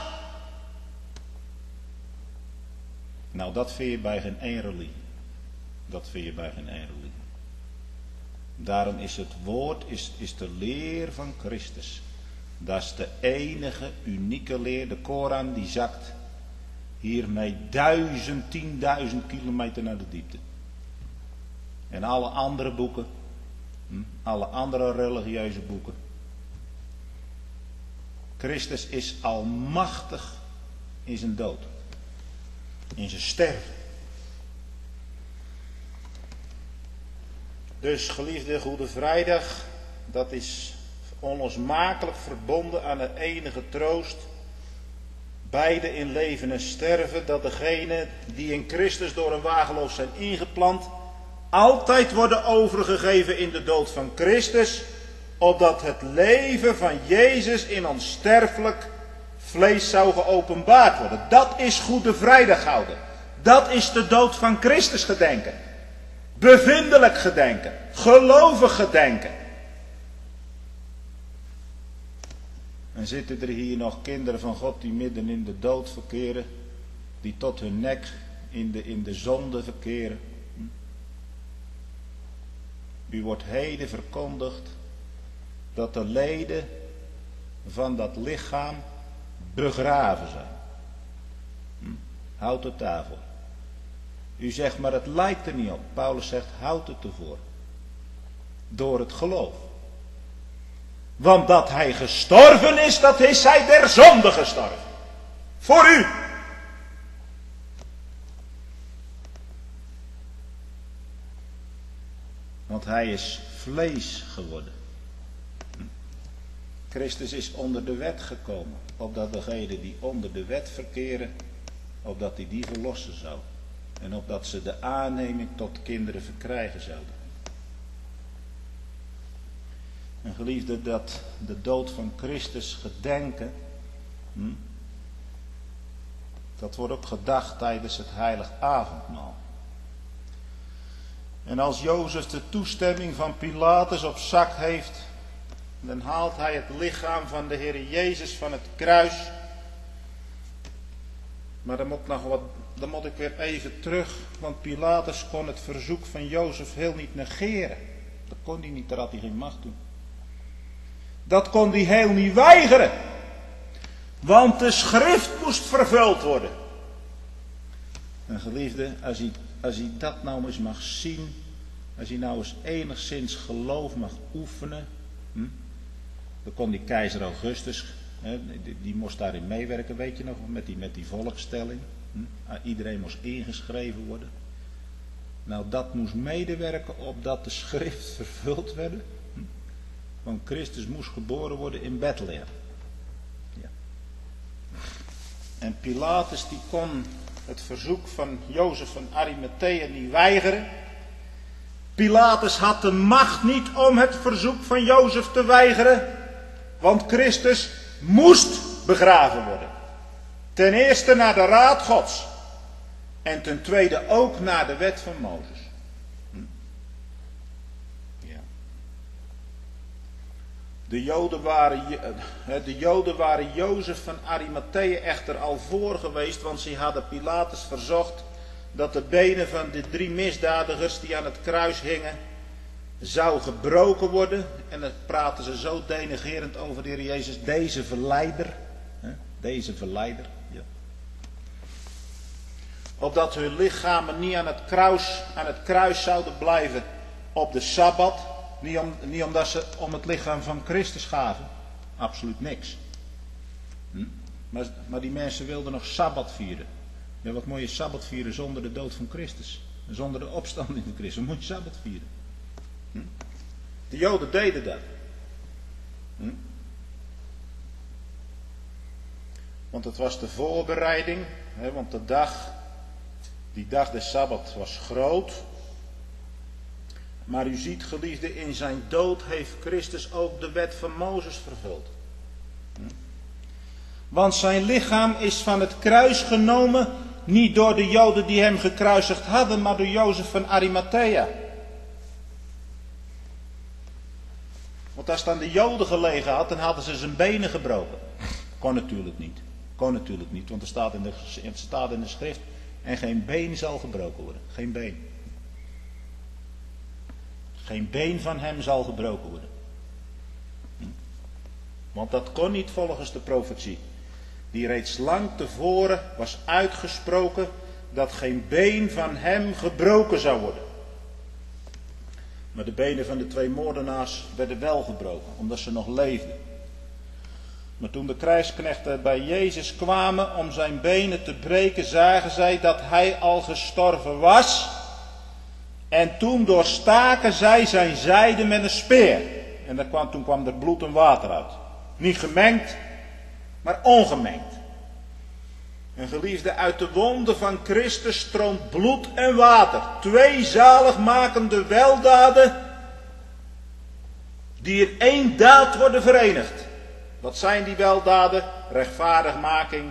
Nou, dat vind je bij geen één religie. Dat vind je bij geen één religie. Daarom is het woord, is de leer van Christus. Dat is de enige unieke leer. De Koran die zakt hiermee 10.000 kilometer naar de diepte. En alle andere boeken, alle andere religieuze boeken. Christus is almachtig in zijn dood. In zijn sterven. Dus geliefde Goede Vrijdag, dat is onlosmakelijk verbonden aan de enige troost. Beide in leven en sterven, dat degenen die in Christus door een wagenloof zijn ingeplant, altijd worden overgegeven in de dood van Christus, opdat het leven van Jezus in ons sterfelijk vlees zou geopenbaard worden. Dat is Goede Vrijdag houden. Dat is de dood van Christus gedenken. Bevindelijk gedenken. Gelovig gedenken. En zitten er hier nog kinderen van God die midden in de dood verkeren, die tot hun nek in de zonde verkeren. U wordt heden verkondigd dat de leden van dat lichaam begraven zijn. Houd het daarvoor. U zegt, maar het lijkt er niet op. Paulus zegt, houd het ervoor. Door het geloof. Want dat hij gestorven is, dat is hij der zonde gestorven. Voor u. Want hij is vlees geworden. Christus is onder de wet gekomen. Opdat degenen die onder de wet verkeren, opdat hij die verlossen zou. En opdat ze de aanneming tot kinderen verkrijgen zouden. En geliefde, dat de dood van Christus gedenken, dat wordt ook gedacht tijdens het heilig avondmaal. En als Jozef de toestemming van Pilatus op zak heeft, dan haalt hij het lichaam van de Heer Jezus van het kruis. Maar dan moet ik weer even terug, want Pilatus kon het verzoek van Jozef heel niet negeren. Dat kon hij niet, daar had hij geen macht toe. Dat kon hij heel niet weigeren. Want de schrift moest vervuld worden. En geliefde, als hij dat nou eens mag zien, als hij nou eens enigszins geloof mag oefenen, dan kon die keizer Augustus, die moest daarin meewerken, weet je nog, met die volkstelling. Iedereen moest ingeschreven worden. Nou, dat moest medewerken opdat de schrift vervuld werd. Want Christus moest geboren worden in Bethlehem. Ja. En Pilatus die kon het verzoek van Jozef van Arimathea niet weigeren. Pilatus had de macht niet om het verzoek van Jozef te weigeren. Want Christus moest begraven worden. Ten eerste naar de raad Gods. En ten tweede ook naar de wet van Mozes. Ja. De Joden waren Jozef van Arimathea echter al voor geweest. Want ze hadden Pilatus verzocht dat de benen van de 3 misdadigers die aan het kruis hingen zou gebroken worden. En dan praten ze zo denigrerend over de Heer Jezus. Deze verleider. Deze verleider. Ja. Opdat hun lichamen niet aan het kruis zouden blijven op de Sabbat. Niet omdat ze om het lichaam van Christus gaven. Absoluut niks. Maar die mensen wilden nog Sabbat vieren. Ja, wat moet je Sabbat vieren zonder de dood van Christus? Zonder de opstanding van Christus. Wat moet je Sabbat vieren? De Joden deden dat. Want het was de voorbereiding, want die dag des Sabbat was groot. Maar u ziet, geliefde, in zijn dood heeft Christus ook de wet van Mozes vervuld. Want zijn lichaam is van het kruis genomen, niet door de Joden die hem gekruisigd hadden, maar door Jozef van Arimathea. Want als het aan de Joden gelegen had, dan hadden ze zijn benen gebroken. Kon natuurlijk niet, want er staat in de schrift, en geen been zal gebroken worden. Geen been. Geen been van hem zal gebroken worden. Want dat kon niet volgens de profetie. Die reeds lang tevoren was uitgesproken dat geen been van hem gebroken zou worden. Maar de benen van de 2 moordenaars werden wel gebroken, omdat ze nog leefden. Maar toen de krijgsknechten bij Jezus kwamen om zijn benen te breken, zagen zij dat hij al gestorven was. En toen doorstaken zij zijn zijde met een speer. En toen kwam er bloed en water uit. Niet gemengd, maar ongemengd. En geliefde, uit de wonden van Christus stroomt bloed en water. 2 zaligmakende weldaden die in 1 daad worden verenigd. Wat zijn die weldaden? Rechtvaardigmaking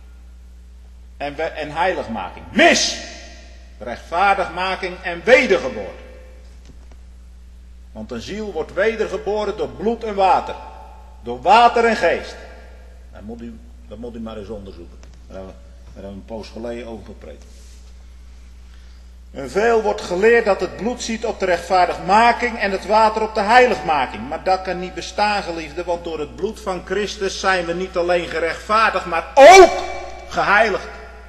en heiligmaking. Mis! Rechtvaardigmaking en wedergeboorte. Want een ziel wordt wedergeboren door bloed en water. Door water en geest. Dat moet u maar eens onderzoeken. Daar hebben we een poos geleden over gepreekt. En veel wordt geleerd dat het bloed ziet op de rechtvaardigmaking en het water op de heiligmaking. Maar dat kan niet bestaan, geliefde, want door het bloed van Christus zijn we niet alleen gerechtvaardigd, maar ook geheiligd.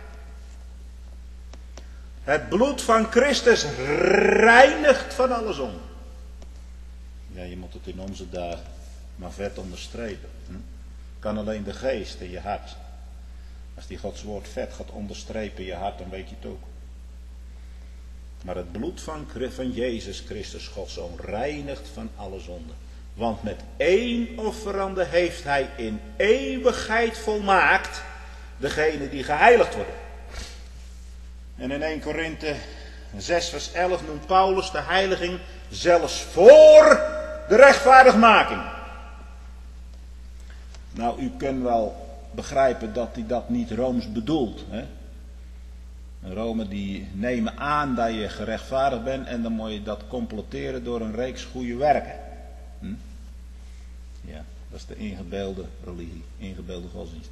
Het bloed van Christus reinigt van alle zonde. Ja, je moet het in onze dagen maar vet onderstrepen. Kan alleen de geest in je hart. Als die Gods woord vet gaat onderstrepen in je hart, dan weet je het ook. Maar het bloed van Jezus Christus, Gods Zoon, reinigt van alle zonde. Want met 1 offerande heeft hij in eeuwigheid volmaakt degene die geheiligd worden. En in 1 Korinthe 6 vers 11 noemt Paulus de heiliging zelfs voor de rechtvaardigmaking. Nou, u kunt wel begrijpen dat hij dat niet rooms bedoelt. Hè? Rome die nemen aan dat je gerechtvaardigd bent en dan moet je dat completeren door een reeks goede werken. Ja, dat is de ingebeelde religie, ingebeelde godsdienst.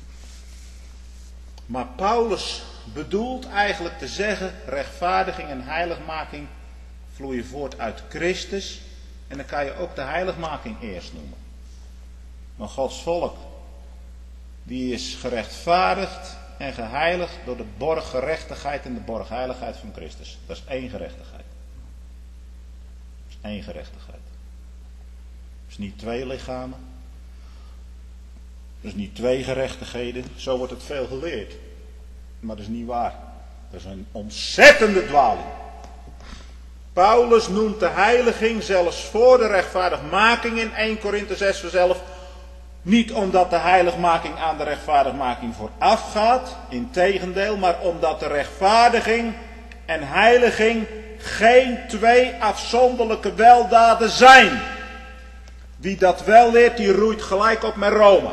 Maar Paulus bedoelt eigenlijk te zeggen, rechtvaardiging en heiligmaking vloeien voort uit Christus. En dan kan je ook de heiligmaking eerst noemen. Maar Gods volk, die is gerechtvaardigd en geheiligd door de borggerechtigheid en de borgheiligheid van Christus. Dat is 1 gerechtigheid. Dat is 1 gerechtigheid. Dat is niet 2 lichamen. Dat is niet 2 gerechtigheden. Zo wordt het veel geleerd. Maar dat is niet waar. Dat is een ontzettende dwaling. Paulus noemt de heiliging zelfs voor de rechtvaardigmaking in 1 Korinthe 6 vers 11. Niet omdat de heiligmaking aan de rechtvaardigmaking vooraf gaat. Integendeel, maar omdat de rechtvaardiging en heiliging geen 2 afzonderlijke weldaden zijn. Wie dat wel leert, die roeit gelijk op met Rome.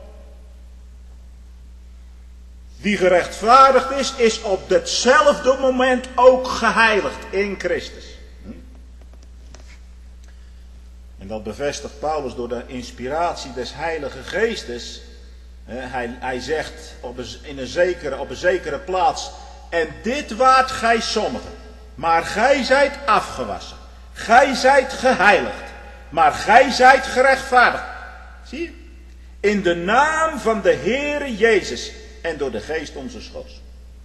Wie gerechtvaardigd is op datzelfde moment ook geheiligd in Christus. En dat bevestigt Paulus door de inspiratie des Heilige Geestes. Hij zegt op een zekere plaats: en dit waart gij sommigen, maar gij zijt afgewassen. Gij zijt geheiligd, maar gij zijt gerechtvaardigd. Zie je? In de naam van de Heere Jezus en door de Geest onze Gods.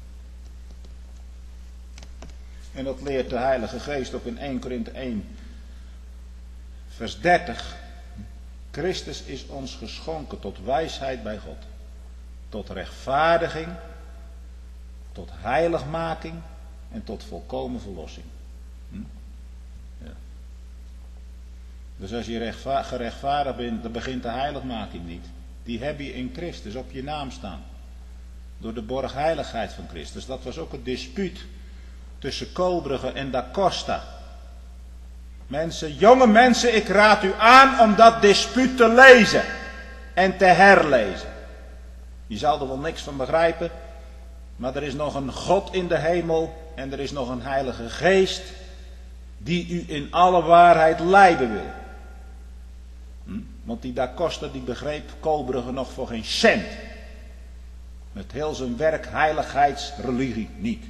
En dat leert de Heilige Geest ook in 1 Korinthe 1 vers 30. Christus is ons geschonken tot wijsheid bij God. Tot rechtvaardiging. Tot heiligmaking. En tot volkomen verlossing. Ja. Dus als je gerechtvaardigd bent, dan begint de heiligmaking niet. Die heb je in Christus op je naam staan. Door de borgheiligheid van Christus. Dat was ook het dispuut tussen Koolbrugge en Da Costa. Mensen, jonge mensen, ik raad u aan om dat dispuut te lezen en te herlezen. Je zal er wel niks van begrijpen, maar er is nog een God in de hemel en er is nog een Heilige Geest die u in alle waarheid leiden wil. Want die Da Costa die begreep Koolbrugge nog voor geen cent. Met heel zijn werk heiligheidsreligie niet.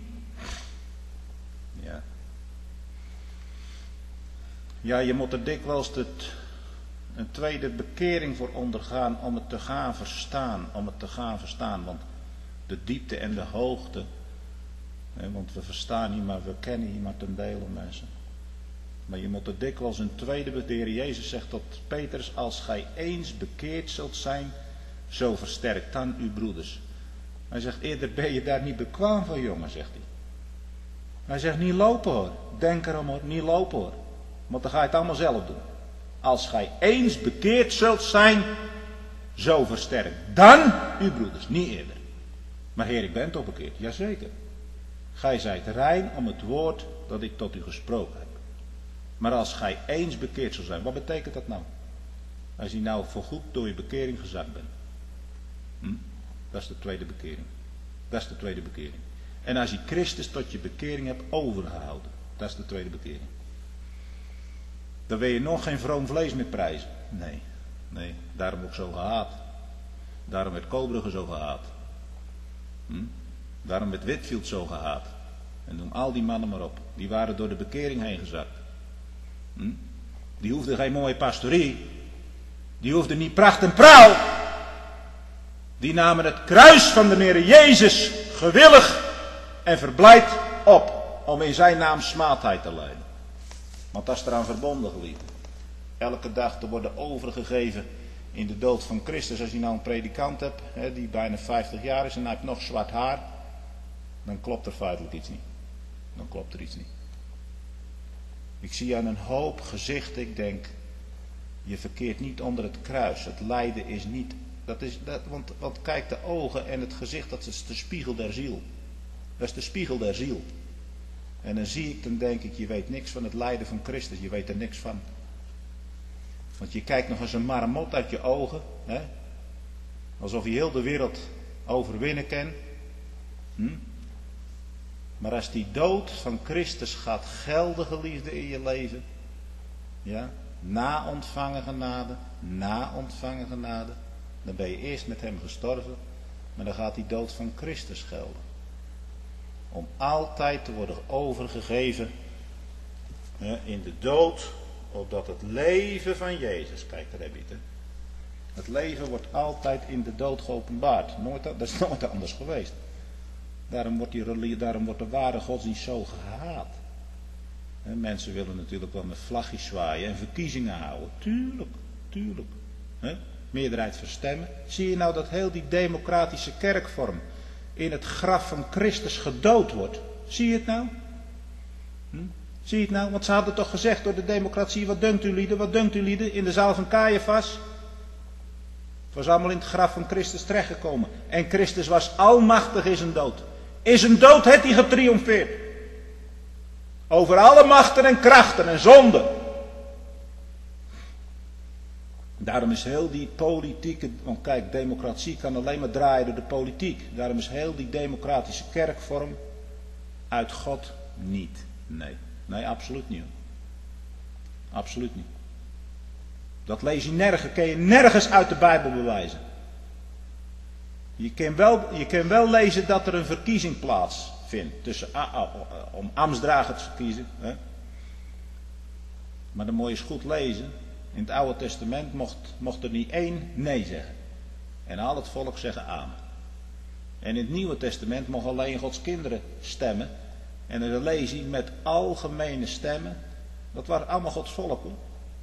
Ja, je moet er dikwijls een tweede bekering voor ondergaan om het te gaan verstaan. Want de diepte en de hoogte, want we verstaan niet, maar we kennen hier maar ten dele, mensen. Maar je moet er dikwijls een tweede bekering. Jezus zegt tot Petrus, als gij eens bekeerd zult zijn, zo versterkt dan uw broeders. Hij zegt, eerder ben je daar niet bekwaam van, jongen, zegt hij. Hij zegt, niet lopen hoor, denk erom hoor, niet lopen hoor. Want dan ga je het allemaal zelf doen. Als gij eens bekeerd zult zijn, zo versterkt dan uw broeders, niet eerder. Maar Heer, ik ben toch bekeerd? Jazeker. Gij zijt rein om het woord dat ik tot u gesproken heb. Maar als gij eens bekeerd zult zijn, wat betekent dat nou? Als je nou voorgoed door je bekering gezakt bent. Dat is de tweede bekering. Dat is de tweede bekering. En als je Christus tot je bekering hebt overgehouden. Dat is de tweede bekering. Dan wil je nog geen vroom vlees meer prijzen. Nee, daarom ook zo gehaat. Daarom werd Koolbrugge zo gehaat. Daarom werd Whitefield zo gehaat. En noem al die mannen maar op. Die waren door de bekering heen gezakt. Die hoefden geen mooie pastorie. Die hoefden niet pracht en praal. Die namen het kruis van de Heer Jezus gewillig en verblijd op. Om in zijn naam smaadheid te lijden. Want dat is eraan verbonden, geliefden. Elke dag te worden overgegeven in de dood van Christus. Als je nou een predikant hebt, die bijna 50 jaar is en hij heeft nog zwart haar. Dan klopt er feitelijk iets niet. Dan klopt er iets niet. Ik zie aan een hoop gezichten, ik denk, je verkeert niet onder het kruis. Het lijden is niet, want kijk, de ogen en het gezicht, dat is de spiegel der ziel. Dat is de spiegel der ziel. En dan denk ik, je weet niks van het lijden van Christus, je weet er niks van. Want je kijkt nog eens een marmot uit je ogen, alsof je heel de wereld overwinnen kan. Maar als die dood van Christus gaat gelden, geliefde, in je leven, na ontvangen genade, dan ben je eerst met hem gestorven, maar dan gaat die dood van Christus gelden. Om altijd te worden overgegeven in de dood, opdat het leven van Jezus, kijk daar heb je het. Het leven wordt altijd in de dood geopenbaard. Dat is nooit anders geweest. Daarom wordt de ware godsdienst zo gehaat. Mensen willen natuurlijk wel met vlagjes zwaaien en verkiezingen houden. Tuurlijk. Meerderheid verstemmen. Zie je nou dat heel die democratische kerkvorm in het graf van Christus gedood wordt? Zie je het nou? Zie je het nou? Want ze hadden toch gezegd door de democratie, wat dunkt u lieden, in de zaal van Caiaphas? Het was allemaal in het graf van Christus terechtgekomen. En Christus was almachtig in zijn dood. In zijn dood heeft hij getriomfeerd. Over alle machten en krachten en zonden. Daarom is heel die politieke, want kijk, democratie kan alleen maar draaien door de politiek. Daarom is heel die democratische kerkvorm uit God niet. Nee, absoluut niet. Absoluut niet. Dat lees je nergens, kun je nergens uit de Bijbel bewijzen. Je kan wel lezen dat er een verkiezing plaatsvindt om ambtsdrager te verkiezen. Maar dan moet je eens goed lezen. In het Oude Testament mocht er niet één nee zeggen. En al het volk zeggen amen. En in het Nieuwe Testament mogen alleen Gods kinderen stemmen. En dan lees je met algemene stemmen. Dat waren allemaal Gods volk, hoor.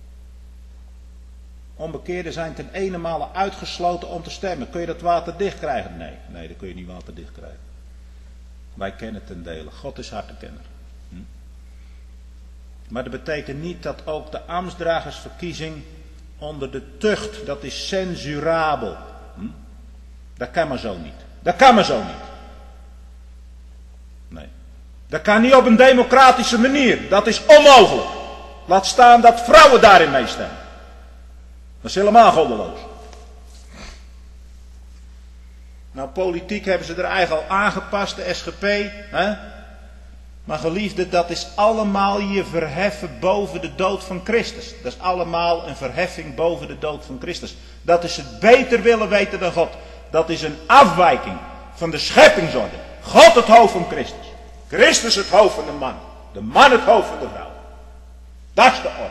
Onbekeerden zijn ten ene male uitgesloten om te stemmen. Kun je dat waterdicht krijgen? Nee, dat kun je niet waterdicht krijgen. Wij kennen ten dele. God is hartenkenner. Maar dat betekent niet dat ook de ambtsdragersverkiezing onder de tucht, dat is censurabel. Dat kan maar zo niet. Dat kan maar zo niet. Nee. Dat kan niet op een democratische manier. Dat is onmogelijk. Laat staan dat vrouwen daarin meestemmen. Dat is helemaal goddeloos. Nou, politiek hebben ze er eigenlijk al aangepast, de SGP. Hè? Maar geliefde, dat is allemaal je verheffen boven de dood van Christus. Dat is allemaal een verheffing boven de dood van Christus. Dat is het beter willen weten dan God. Dat is een afwijking van de scheppingsorde. God het hoofd van Christus. Christus het hoofd van de man het hoofd van de vrouw. Dat is de orde.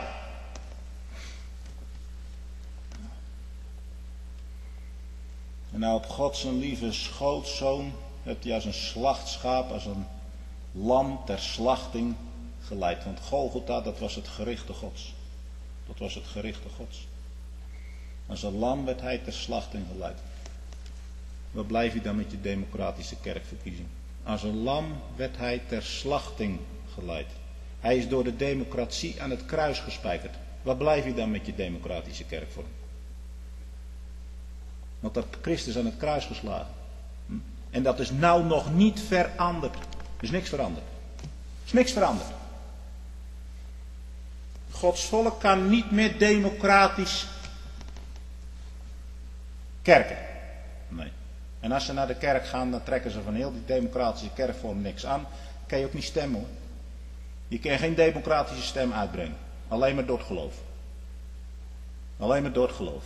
En nou op God zijn lieve schootzoon hebt hij als een slachtschaap, als een lam ter slachting geleid. Want Golgotha, dat was het gerichte Gods. Dat was het gerichte Gods. Als een lam werd hij ter slachting geleid. Waar blijf je dan met je democratische kerkverkiezing? Als een lam werd hij ter slachting geleid. Hij is door de democratie aan het kruis gespijkerd. Waar blijf je dan met je democratische kerkvorm? Want dat Christus aan het kruis geslagen. En dat is nou nog niet veranderd. Er is niks veranderd. Er is niks veranderd. Gods volk kan niet meer democratisch kerken. Nee. En als ze naar de kerk gaan, dan trekken ze van heel die democratische kerkvorm niks aan. Kan je ook niet stemmen hoor. Je kan geen democratische stem uitbrengen. Alleen maar door het geloof. Alleen maar door het geloof.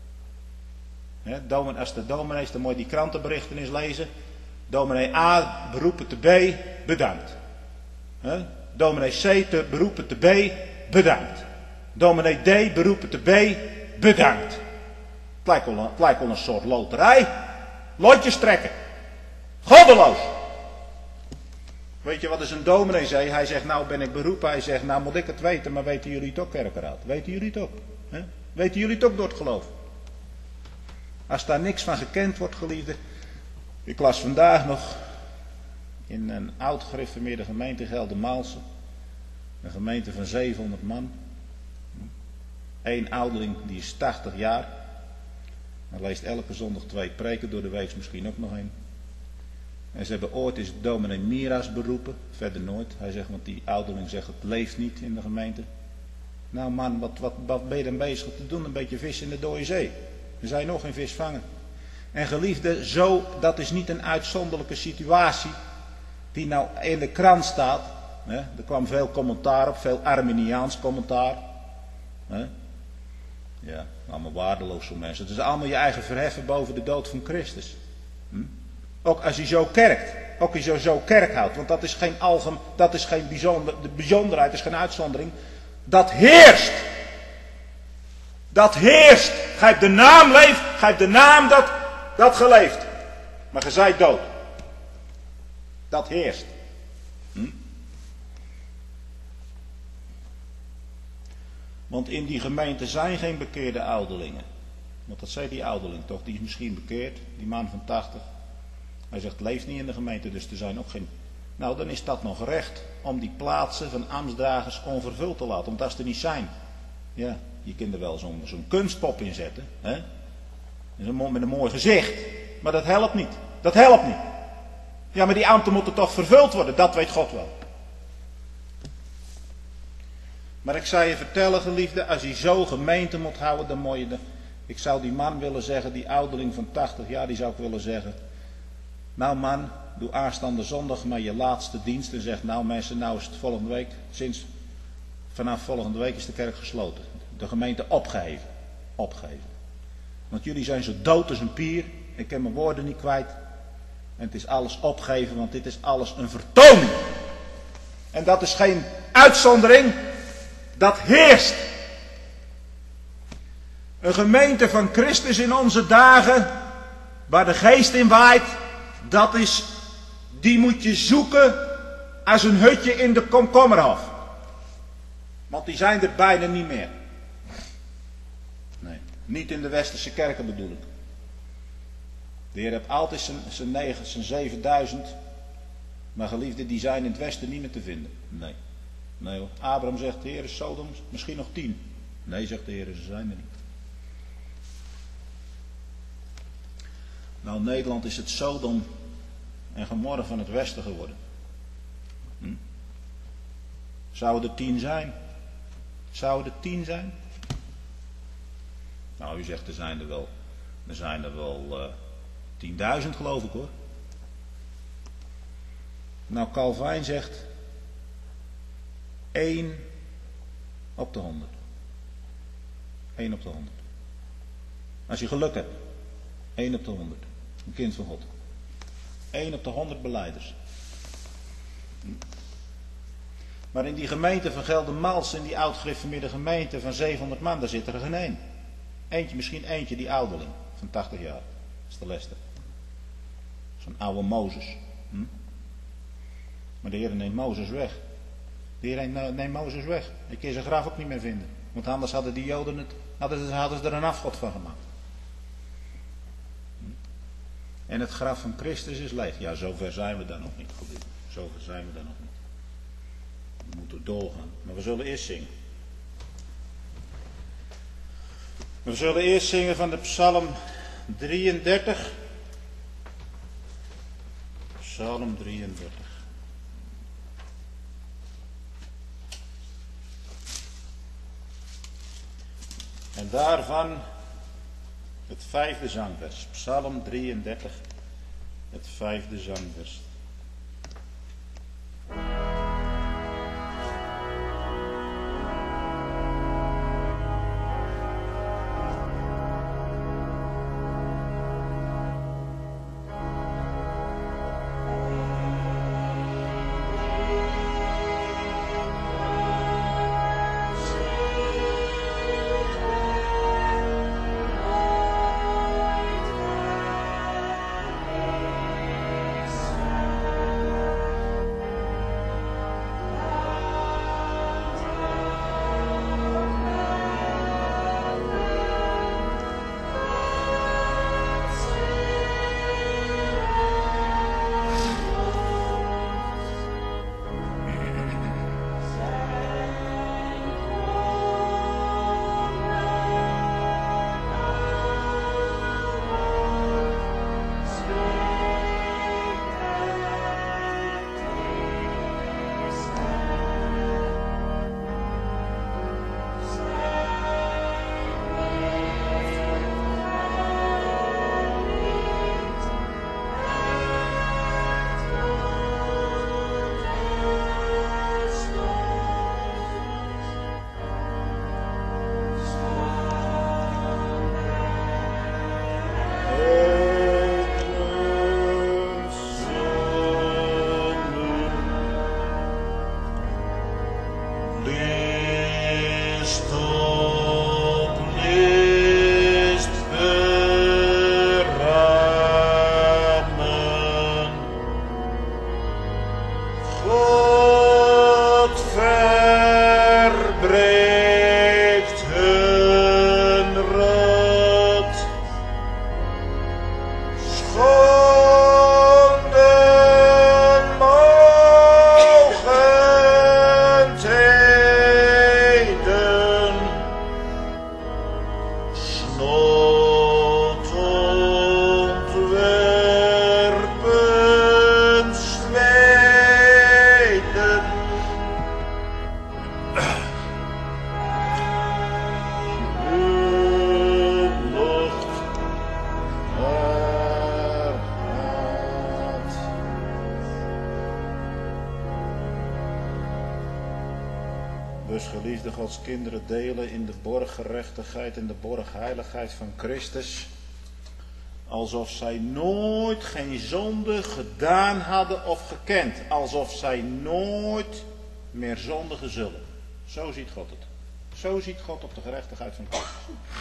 Als de dominees, dan moet je die krantenberichten eens lezen. Dominee A beroepen te B, bedankt. Dominee C te beroepen te B, bedankt. Dominee D beroepen te B, bedankt. Het lijkt wel een soort loterij. Lotjes trekken. Goddeloos. Weet je wat is een dominee zei? Hij zegt, nou ben ik beroepen. Hij zegt, nou moet ik het weten, maar weten jullie het ook, kerkenraad? Weten jullie het ook? Weten jullie het ook door het geloof? Als daar niks van gekend wordt, geliefde. Ik las vandaag nog in een oud gereformeerde gemeente Geldermalsen. Een gemeente van 700 man. Eén ouderling die is 80 jaar. Hij leest elke zondag 2 preken, door de week misschien ook nog één. En ze hebben ooit eens dominee Miras beroepen, verder nooit. Hij zegt, want die ouderling zegt, het leeft niet in de gemeente. Nou man, wat ben je dan bezig te doen? Een beetje vis in de dode zee. Er zijn nog geen vis vangen. En geliefde, dat is niet een uitzonderlijke situatie die nou in de krant staat. Er kwam veel commentaar op, veel Arminiaans commentaar. Ja, allemaal waardeloos voor mensen. Het is allemaal je eigen verheffen boven de dood van Christus. Ook als je zo kerkt. Ook als je zo kerk houdt. Want dat is geen de bijzonderheid, is geen uitzondering. Dat heerst. Dat heerst. Gij de naam leeft, gij de naam dat geleefd. Maar ge zijt dood. Dat heerst. Want in die gemeente zijn geen bekeerde ouderlingen. Want dat zei die ouderling toch, die is misschien bekeerd, die man van 80. Hij zegt, leeft niet in de gemeente, dus er zijn ook geen... Nou, dan is dat nog recht om die plaatsen van ambtsdragers onvervuld te laten. Want als er niet zijn, ja, je kunt er wel zo'n kunstpop in zetten. Hè? Met een mooi gezicht. Maar dat helpt niet. Dat helpt niet. Ja, maar die ambten moeten toch vervuld worden. Dat weet God wel. Maar ik zou je vertellen, geliefde, als je zo gemeente moet houden, dan moet je... Ik zou die man willen zeggen, die ouderling van 80 jaar, die zou ik willen zeggen... Nou man, doe aanstaande zondag maar je laatste dienst en zeg, nou mensen, nou is het volgende week, vanaf volgende week is de kerk gesloten. De gemeente opgeheven. Opgeheven. Want jullie zijn zo dood als een pier, ik heb mijn woorden niet kwijt. En het is alles opgeven, want dit is alles een vertoning. En dat is geen uitzondering, dat heerst. Een gemeente van Christus in onze dagen, waar de geest in waait, die moet je zoeken als een hutje in de komkommerhof. Want die zijn er bijna niet meer. Nee, niet in de westerse kerken bedoel ik. De Heer heeft altijd zijn 7000, maar geliefden, die zijn in het westen niet meer te vinden. Nee. Nee hoor. Abraham zegt, de Heer is Sodom, misschien nog 10. Nee, zegt de Heer, ze zijn er niet. Nou, Nederland is het Sodom en Gomorra van het Westen geworden. Zouden er 10 zijn? Zouden er 10 zijn? Nou, u zegt, er zijn er wel 10.000 geloof ik hoor. Nou, Calvijn zegt 1 op de 100. 1 op de 100. Als je geluk hebt, 1 op de 100. Een kind van God. 1 op de 100 belijders. Maar in die gemeente van Geldermalsen, in die oud-gereformeerde gemeente van 700 man, daar zit er geen één. Misschien eentje, die ouderling van 80 jaar. Dat is de Lester. Zo'n oude Mozes. Maar de Heer neemt Mozes weg. De Heer neemt Mozes weg. Je kan zijn graf ook niet meer vinden. Want anders hadden die Joden hadden ze er een afgod van gemaakt. En het graf van Christus is leeg. Ja, zover zijn we dan nog niet. Zover zijn we dan nog niet. We moeten doorgaan. Maar we zullen eerst zingen. We zullen eerst zingen van de Psalm 33. Psalm 33. En daarvan het 5e zangvers. Psalm 33, het 5e zangvers. Dus geliefde Gods kinderen delen in de borggerechtigheid en de borgheiligheid van Christus. Alsof zij nooit geen zonde gedaan hadden of gekend. Alsof zij nooit meer zondigen zullen. Zo ziet God het. Zo ziet God op de gerechtigheid van Christus.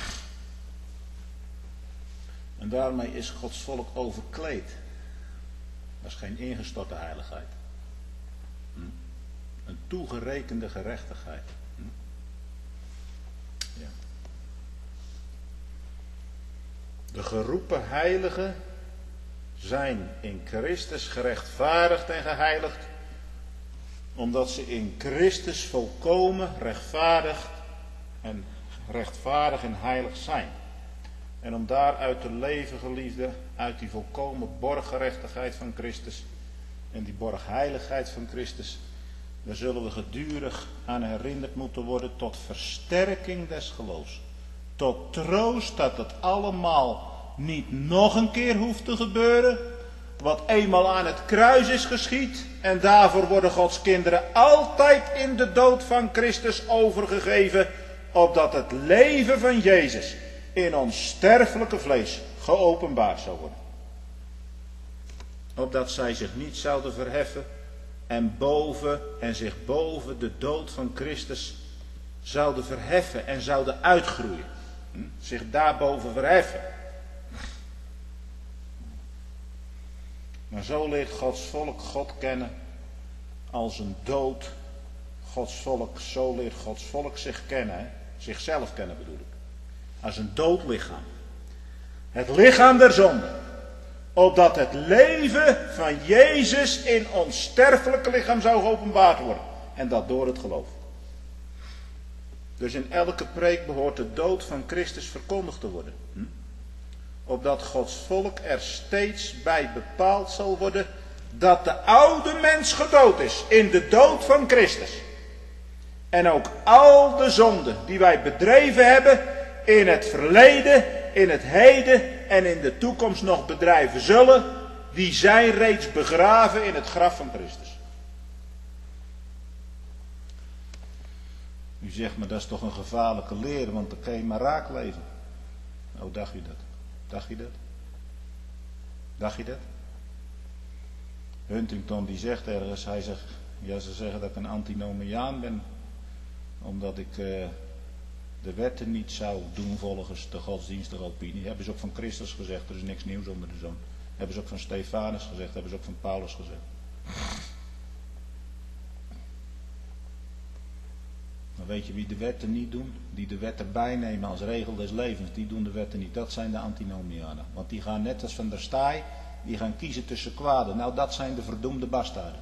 En daarmee is Gods volk overkleed. Dat is geen ingestorte heiligheid. Een toegerekende gerechtigheid. Ja. De geroepen heiligen zijn in Christus gerechtvaardigd en geheiligd Omdat ze in Christus volkomen rechtvaardig en heilig zijn. En om daaruit te leven, geliefde, uit die volkomen borggerechtigheid van Christus en die borgheiligheid van Christus, daar zullen we gedurig aan herinnerd moeten worden tot versterking des geloofs. Tot troost dat het allemaal niet nog een keer hoeft te gebeuren. Wat eenmaal aan het kruis is geschied. En daarvoor worden Gods kinderen altijd in de dood van Christus overgegeven. Opdat het leven van Jezus in ons sterfelijke vlees geopenbaard zou worden. Opdat zij zich niet zouden verheffen en zich boven de dood van Christus zouden verheffen en zouden uitgroeien. Zich daarboven verheffen. Maar zo leert Gods volk God kennen als een dood Gods volk. Zo leert Gods volk zich kennen. Hè? Zichzelf kennen bedoel ik. Als een dood lichaam. Het lichaam der zonde. Opdat het leven van Jezus in ons sterfelijke lichaam zou geopenbaard worden. En dat door het geloof. Dus in elke preek behoort de dood van Christus verkondigd te worden. Opdat Gods volk er steeds bij bepaald zal worden dat de oude mens gedood is in de dood van Christus. En ook al de zonden die wij bedreven hebben in het verleden, in het heden en in de toekomst nog bedrijven zullen, die zijn reeds begraven in het graf van Christus. U zegt, maar dat is toch een gevaarlijke leer, want dan kan je maar raak leven. Oh, dacht u dat? Dacht je dat? Dacht je dat? Huntington die zegt ergens, hij zegt, ja, ze zeggen dat ik een antinomiaan ben, omdat ik de wetten niet zou doen volgens de godsdienstige opinie. Hebben ze ook van Christus gezegd, er is niks nieuws onder de zon. Hebben ze ook van Stefanus gezegd, hebben ze ook van Paulus gezegd. Maar weet je wie de wetten niet doen? Die de wetten bijnemen als regel des levens, die doen de wetten niet. Dat zijn de antinomianen. Want die gaan net als Van der Staaij, die gaan kiezen tussen kwaden. Nou, dat zijn de verdoemde bastaarden.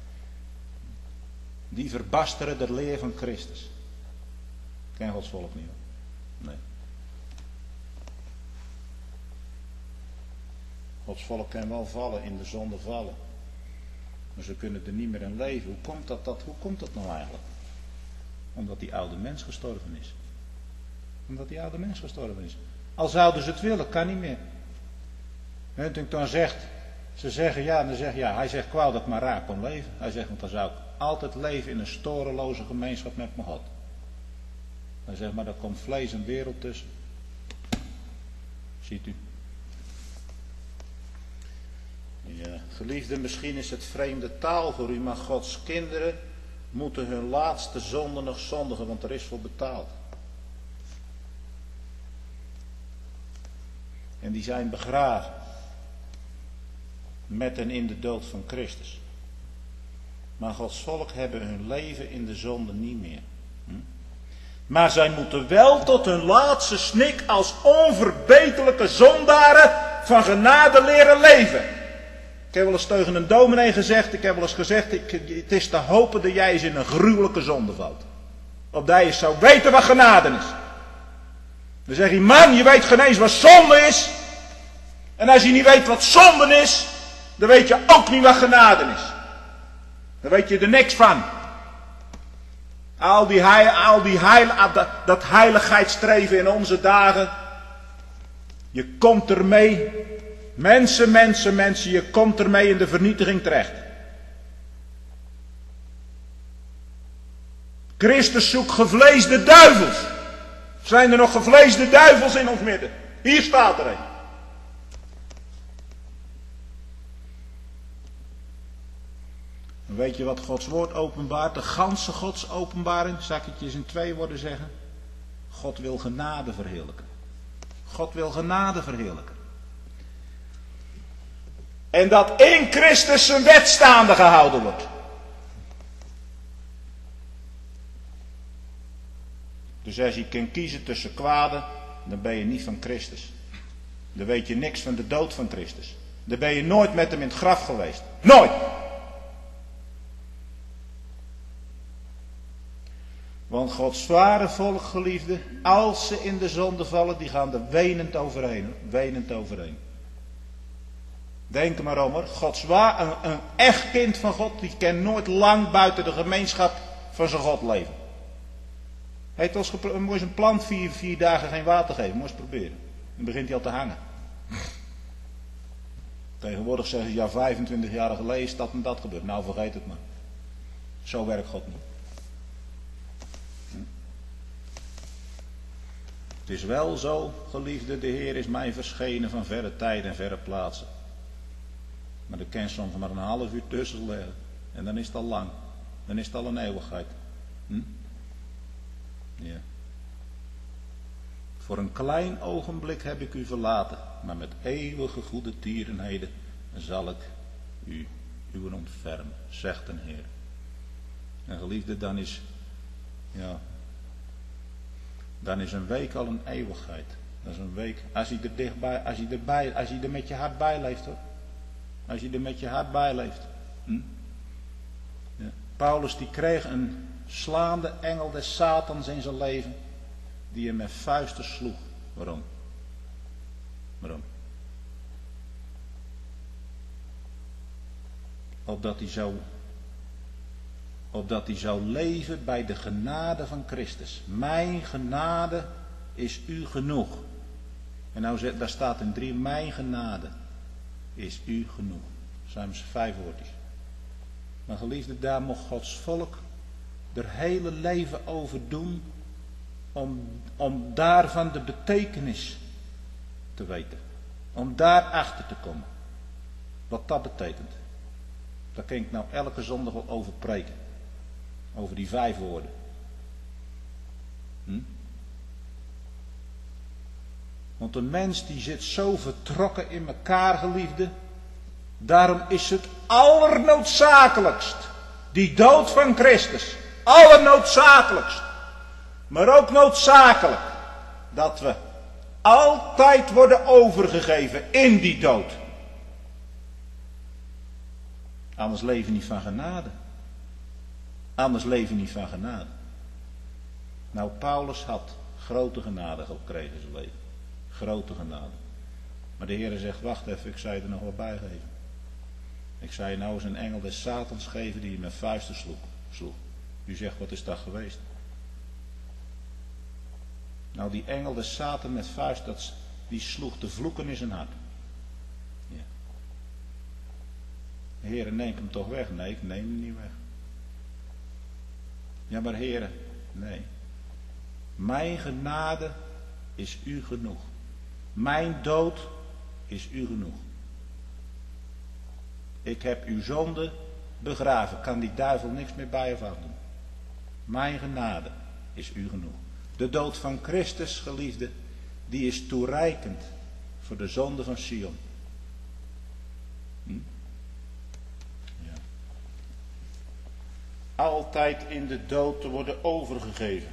Die verbasteren de leer van Christus. Ken Gods volk niet hoor. Nee. Gods volk kan wel vallen, in de zonde vallen. Maar ze kunnen er niet meer in leven. Hoe komt dat nou eigenlijk? Omdat die oude mens gestorven is. Omdat die oude mens gestorven is. Al zouden ze het willen, kan niet meer. Huntington zegt, ze zeggen ja, en dan zegt ja, hij zegt ik wou dat maar raak kon leven. Hij zegt, want dan zou ik altijd leven in een storeloze gemeenschap met mijn God. Hij zegt, maar daar komt vlees en wereld tussen. Ziet u. Ja, geliefde, misschien is het vreemde taal voor u, maar Gods kinderen moeten hun laatste zonde nog zondigen, want er is voor betaald. En die zijn begraven met en in de dood van Christus. Maar Gods volk hebben hun leven in de zonde niet meer. Maar zij moeten wel tot hun laatste snik als onverbeterlijke zondaren van genade leren leven. Ik heb wel eens tegen een dominee gezegd, het is te hopen dat jij eens in een gruwelijke zonde valt. Opdat je zou weten wat genade is. Dan zeg je, man, je weet geen eens wat zonde is. En als je niet weet wat zonde is, dan weet je ook niet wat genade is. Dan weet je er niks van. Dat heiligheidsstreven in onze dagen. Je komt ermee. Mensen, je komt ermee in de vernietiging terecht. Christus zoekt gevleesde duivels. Zijn er nog gevleesde duivels in ons midden? Hier staat er een. En weet je wat Gods woord openbaart? De ganse Gods openbaring, zal ik het je eens in 2 woorden zeggen. God wil genade verheerlijken. God wil genade verheerlijken. En dat in Christus zijn wet staande gehouden wordt. Dus als je kan kiezen tussen kwaden, dan ben je niet van Christus. Dan weet je niks van de dood van Christus. Dan ben je nooit met hem in het graf geweest. Nooit! Want Gods ware volk, geliefde, als ze in de zonde vallen, die gaan er wenend overheen. Wenend overheen. Denk er maar om hoor. Een echt kind van God, die kan nooit lang buiten de gemeenschap van zijn God leven. Hij heeft eens een plant 4 dagen geen water geven. Moet eens proberen. Dan begint hij al te hangen. Tegenwoordig zeggen ze, ja 25 jaar geleden is dat en dat gebeurd. Nou vergeet het maar. Zo werkt God niet. Het is wel zo, geliefde, de Heer is mij verschenen van verre tijd en verre plaatsen. Maar er kan soms maar een half uur tussen liggen. En dan is het al lang. Dan is het al een eeuwigheid. Ja. Voor een klein ogenblik heb ik u verlaten. Maar met eeuwige goede tierenheden zal ik u ontfermen, zegt een Heer. En geliefde, dan is een week al een eeuwigheid. Dat is een week, als je er dichtbij, als je er met je hart bij leeft hoor. Als je er met je hart bij leeft. Ja. Paulus die kreeg een slaande engel des Satans in zijn leven. Die hem met vuisten sloeg. Waarom? Opdat hij zou leven bij de genade van Christus. Mijn genade is u genoeg. En nou daar staat in 3, mijn genade is u genoeg. Dat zijn maar 5 woordjes. Maar geliefde, daar mocht Gods volk er hele leven over doen om daarvan de betekenis te weten. Om daarachter te komen. Wat dat betekent. Daar kan ik nou elke zondag wel over preken. Over die 5 woorden. Want een mens die zit zo vertrokken in elkaar, geliefde. Daarom is het allernoodzakelijkst. Die dood van Christus. Allernoodzakelijkst. Maar ook noodzakelijk. Dat we altijd worden overgegeven in die dood. Anders leven we niet van genade. Anders leven we niet van genade. Nou, Paulus had grote genade gekregen in zijn leven. Grote genade. Maar de Heer zegt, wacht even, ik zou je er nog wat bij geven. Ik zou je nou eens een engel des Satans geven die je met vuisten sloeg. U zegt, wat is dat geweest? Nou, die engel des Satan met vuist, die sloeg de vloeken in zijn hart. Ja. Heere, neem hem toch weg? Nee, ik neem hem niet weg. Ja, maar Heere, nee. Mijn genade is u genoeg. Mijn dood is u genoeg. Ik heb uw zonde begraven. Kan die duivel niks meer bij of aan doen. Mijn genade is u genoeg. De dood van Christus, geliefde, die is toereikend voor de zonde van Sion. Ja. Altijd in de dood te worden overgegeven.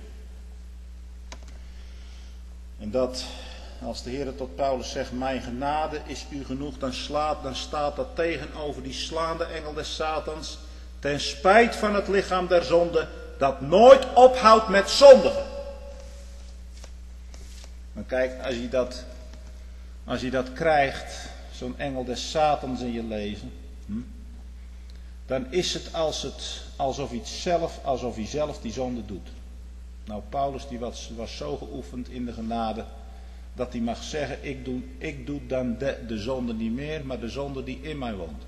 En dat, als de Heer tot Paulus zegt, mijn genade is u genoeg, dan staat dat tegenover die slaande engel des Satans, ten spijt van het lichaam der zonde, dat nooit ophoudt met zondigen. Maar kijk, als je dat krijgt, zo'n engel des Satans in je leven, dan is het alsof hij zelf die zonde doet. Nou, Paulus die was zo geoefend in de genade, dat hij mag zeggen, ik doe dan de zonde niet meer, maar de zonde die in mij woont.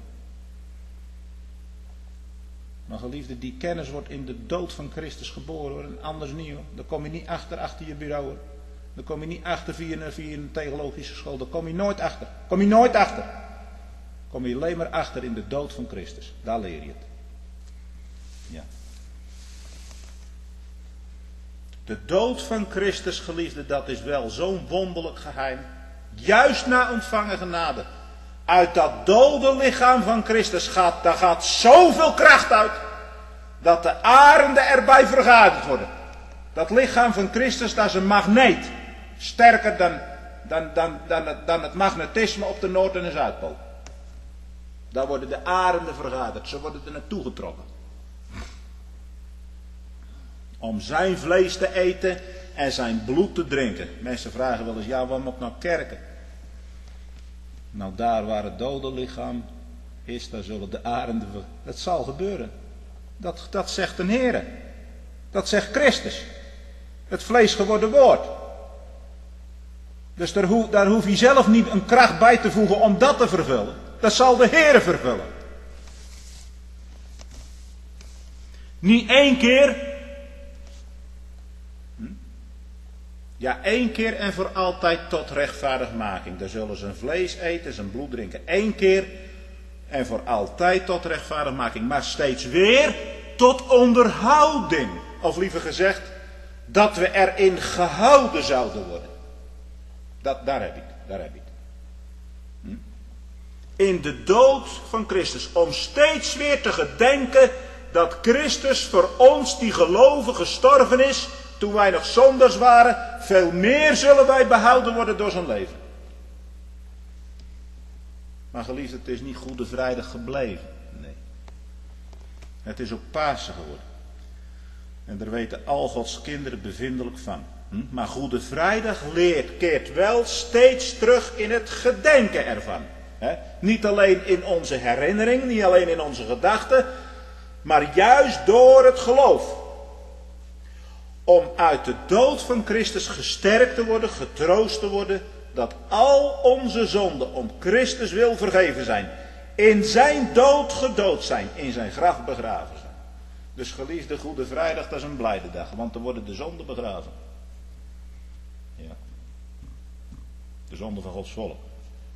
Maar geliefde, die kennis wordt in de dood van Christus geboren hoor, en anders niet hoor. Daar kom je niet achter je bureau hoor. Daar kom je niet achter via een theologische school. Daar kom je nooit achter. Kom je alleen maar achter in de dood van Christus. Daar leer je het. Ja. De dood van Christus, geliefde, dat is wel zo'n wonderlijk geheim. Juist na ontvangen genade. Uit dat dode lichaam van Christus gaat zoveel kracht uit. Dat de arenden erbij vergaderd worden. Dat lichaam van Christus, dat is een magneet. Sterker dan het magnetisme op de Noord- en de Zuidpool. Daar worden de arenden vergaderd. Ze worden er naartoe getrokken. Om zijn vlees te eten en zijn bloed te drinken. Mensen vragen wel eens, ja, waar moet ik nou kerken? Nou, daar waar het dode lichaam is, daar zullen de arenden... Het zal gebeuren. Dat zegt de Heer. Dat zegt Christus. Het vlees geworden woord. Dus daar hoef je zelf niet een kracht bij te voegen om dat te vervullen. Dat zal de Heer vervullen. Niet één keer. Ja, één keer en voor altijd tot rechtvaardigmaking. Daar zullen ze zijn vlees eten, zijn bloed drinken. Eén keer en voor altijd tot rechtvaardigmaking. Maar steeds weer tot onderhouding. Of liever gezegd, dat we erin gehouden zouden worden. Daar heb je het. In de dood van Christus. Om steeds weer te gedenken dat Christus voor ons die geloven gestorven is. Toen wij nog zondaars waren. Veel meer zullen wij behouden worden door zijn leven. Maar geliefd, het is niet Goede Vrijdag gebleven. Nee. Het is ook Pasen geworden. En daar weten al Gods kinderen bevindelijk van. Maar Goede Vrijdag keert wel steeds terug in het gedenken ervan. Niet alleen in onze herinnering, niet alleen in onze gedachten. Maar juist door het geloof. Om uit de dood van Christus gesterkt te worden, getroost te worden. Dat al onze zonden om Christus wil vergeven zijn. In zijn dood gedood zijn. In zijn graf begraven zijn. Dus geliefde Goede Vrijdag, dat is een blijde dag. Want dan worden de zonden begraven. Ja. De zonden van Gods volk.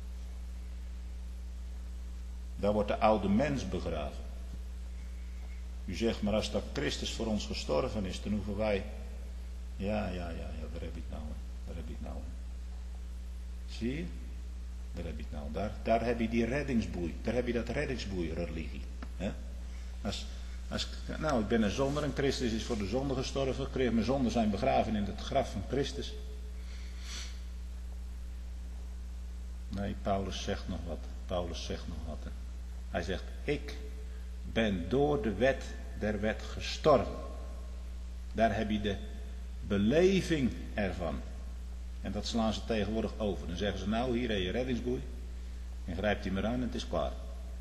Daar wordt de oude mens begraven. U zegt, maar als dat Christus voor ons gestorven is, dan hoeven wij... Ja, daar heb je het nou. Daar heb je het nou. Zie je? Daar heb je het nou. Daar heb je die reddingsboei. Daar heb je dat reddingsboei-religie. Nou, ik ben een zonder en Christus is voor de zonde gestorven. Mijn zonden zijn begraven in het graf van Christus. Nee, Paulus zegt nog wat. Hij zegt, ik ben door de wet der wet gestorven. Daar heb je de beleving ervan. En dat slaan ze tegenwoordig over. Dan zeggen ze, nou, hier heb je reddingsboei. En grijpt hij maar aan en het is klaar.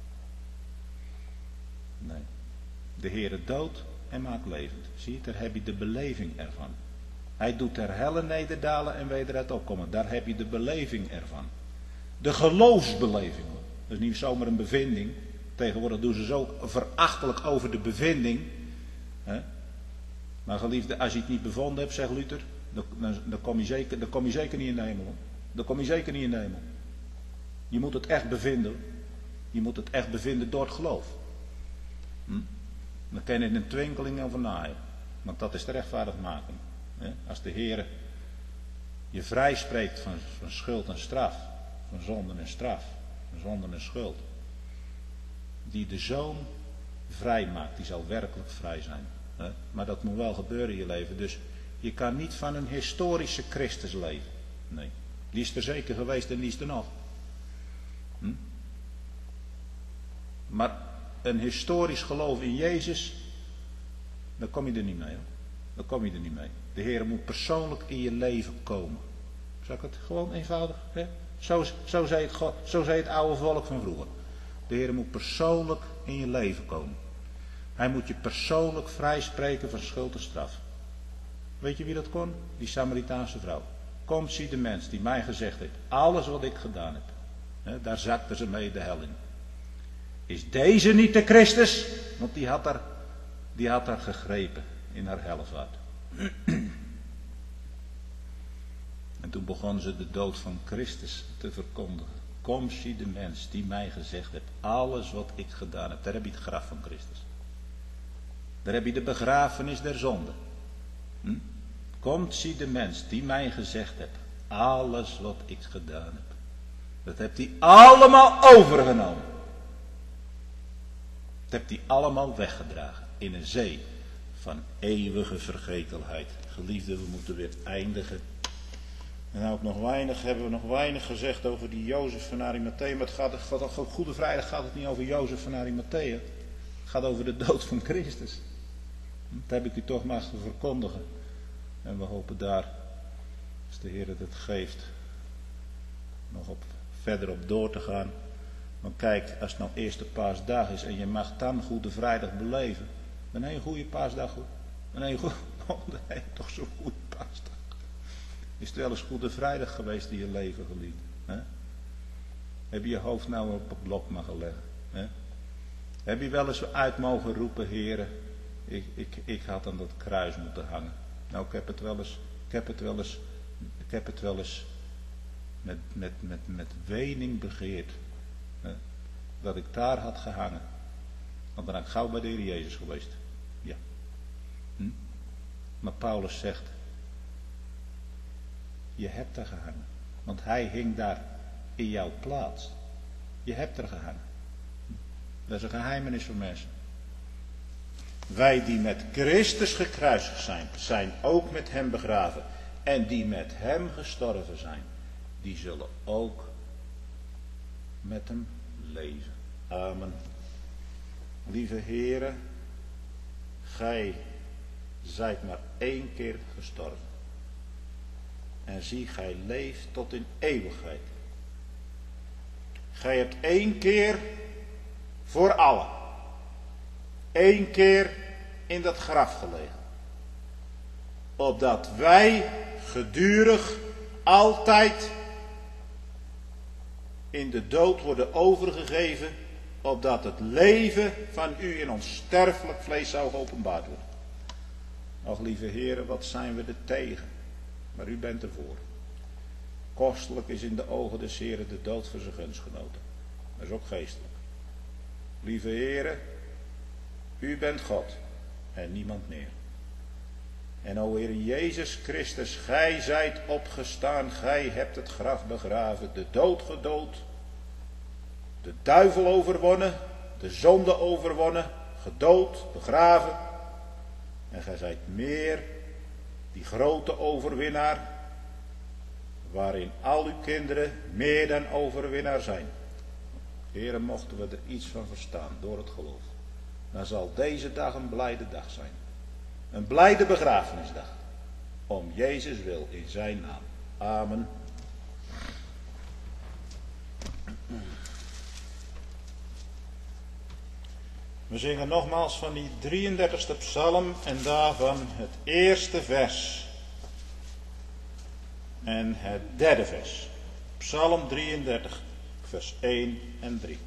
Nee. De Heere doodt en maakt levend. Zie je, daar heb je de beleving ervan. Hij doet ter helle nederdalen en wederuit opkomen. Daar heb je de beleving ervan. De geloofsbeleving. Dat is niet zomaar een bevinding. Tegenwoordig doen ze zo verachtelijk over de bevinding. Maar geliefde, als je het niet bevonden hebt, zegt Luther, dan kom je zeker niet in de hemel. Dan kom je zeker niet in de hemel. Je moet het echt bevinden. Je moet het echt bevinden door het geloof. Dan kan je in een twinkeling over naaien. Want dat is de rechtvaardigmaking. Als de Heer je vrij spreekt van schuld en straf. Van zonde en straf. Van zonde en schuld. Die de Zoon vrij maakt. Die zal werkelijk vrij zijn. Maar dat moet wel gebeuren in je leven. Dus je kan niet van een historische Christus leven. Nee. Die is er zeker geweest en die is er nog. Maar een historisch geloof in Jezus, daar kom je er niet mee. Hoor. Daar kom je er niet mee. De Heer moet persoonlijk in je leven komen. Zal ik het gewoon eenvoudig? Hè? Zo zei het oude volk van vroeger. De Heer moet persoonlijk in je leven komen. Hij moet je persoonlijk vrijspreken van schuld en straf. Weet je wie dat kon? Die Samaritaanse vrouw. Kom, zie de mens die mij gezegd heeft, alles wat ik gedaan heb. Hè, daar zakte ze mee de hel in. Is deze niet de Christus? Want die had haar gegrepen in haar hellevaart. En toen begon ze de dood van Christus te verkondigen. Kom, zie de mens die mij gezegd heeft, alles wat ik gedaan heb. Daar heb je het graf van Christus. Daar heb je de begrafenis der zonde. Komt, zie de mens die mij gezegd heeft, alles wat ik gedaan heb. Dat hebt hij allemaal overgenomen. Dat hebt hij allemaal weggedragen in een zee van eeuwige vergetelheid. Geliefden, we moeten weer eindigen. En nou hebben we nog weinig gezegd over die Jozef van Arimathea. Maar op Goede Vrijdag gaat het niet over Jozef van Arimathea. Het gaat over de dood van Christus. Dat heb ik u toch maar te verkondigen. En we hopen daar, als de Heer het geeft, nog verder op door te gaan. Want kijk, als het nou eerste paasdag is en je mag dan Goede Vrijdag beleven, dan heb je een goede paasdag hoor. Dan heb je toch zo'n goede paasdag. Is het wel eens Goede Vrijdag geweest in je leven geliefd? Hè? Heb je je hoofd nou op het blok mogen leggen? Hè? Heb je wel eens uit mogen roepen, Heere, ik had aan dat kruis moeten hangen. Nou, ik heb het wel eens met wening begeerd. Hè? Dat ik daar had gehangen. Want dan had ik gauw bij de Heer Jezus geweest. Ja. Maar Paulus zegt, je hebt daar gehangen. Want hij hing daar in jouw plaats. Je hebt er gehangen. Dat is een geheimenis voor mensen. Wij die met Christus gekruisigd zijn, zijn ook met hem begraven. En die met hem gestorven zijn, die zullen ook met hem leven. Amen. Lieve Heere, gij zijt maar 1 keer gestorven. En zie, gij leeft tot in eeuwigheid. Gij hebt 1 keer voor allen. 1 keer in dat graf gelegen. Opdat wij gedurig altijd in de dood worden overgegeven. Opdat het leven van u in ons sterfelijk vlees zou geopenbaard worden. Och lieve Heere, wat zijn we er tegen. Maar u bent ervoor. Kostelijk is in de ogen des Heeren de dood voor zijn gunstgenoten. Dat is ook geestelijk. Lieve Heere, u bent God en niemand meer. En o Heer Jezus Christus, gij zijt opgestaan, gij hebt het graf begraven, de dood gedood, de duivel overwonnen, de zonde overwonnen, gedood, begraven. En gij zijt meer die grote overwinnaar, waarin al uw kinderen meer dan overwinnaar zijn. Heren, mochten we er iets van verstaan door het geloof, dan zal deze dag een blijde dag zijn. Een blijde begrafenisdag. Om Jezus wil in zijn naam. Amen. We zingen nogmaals van die 33e psalm en daarvan het eerste vers. En het derde vers. Psalm 33, vers 1 en 3.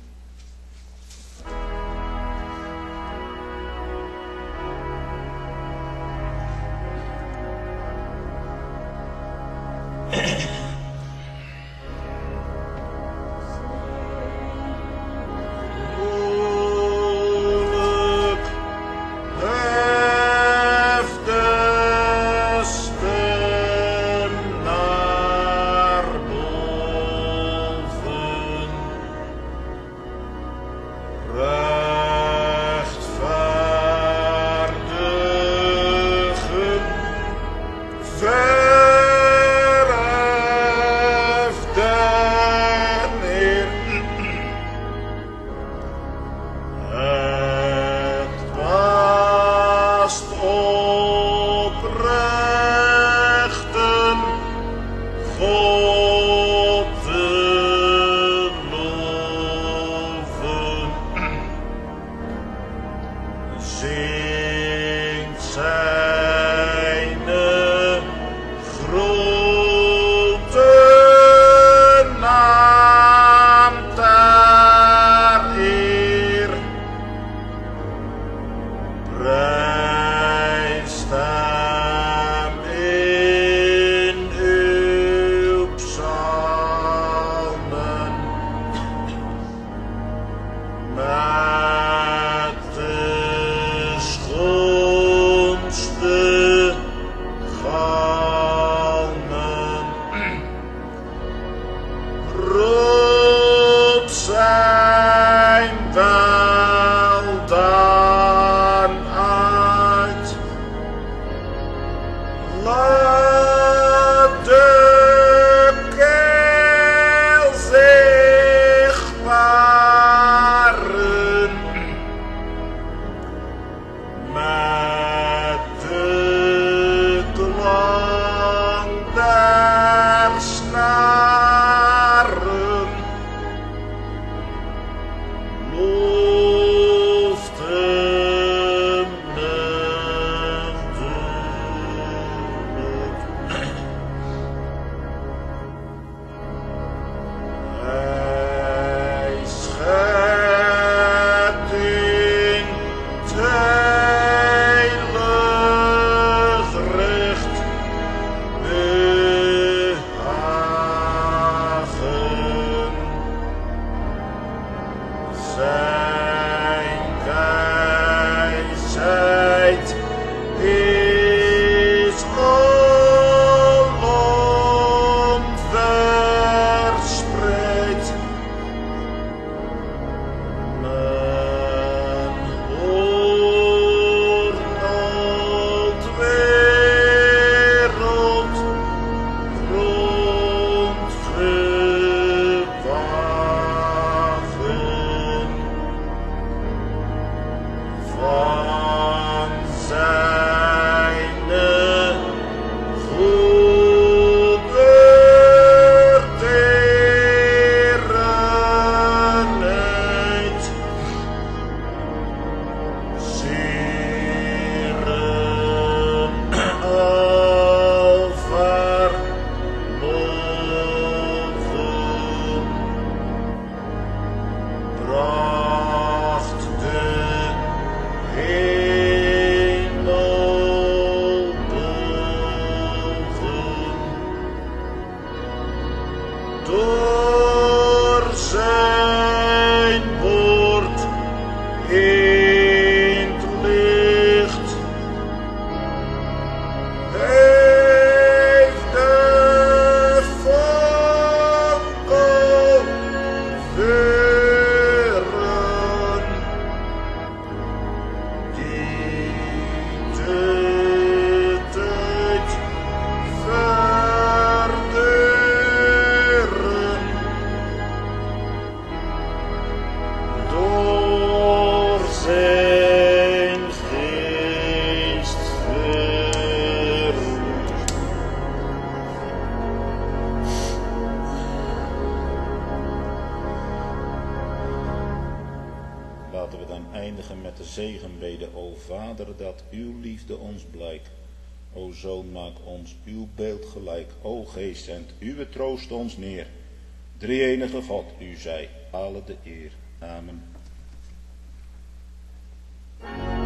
Laten we dan eindigen met de zegenbede. O Vader, dat uw liefde ons blijkt. O Zoon, maak ons uw beeld gelijk. O Geest, zend uw troost ons neer. Drie-enige God, u zij alle de eer. Amen.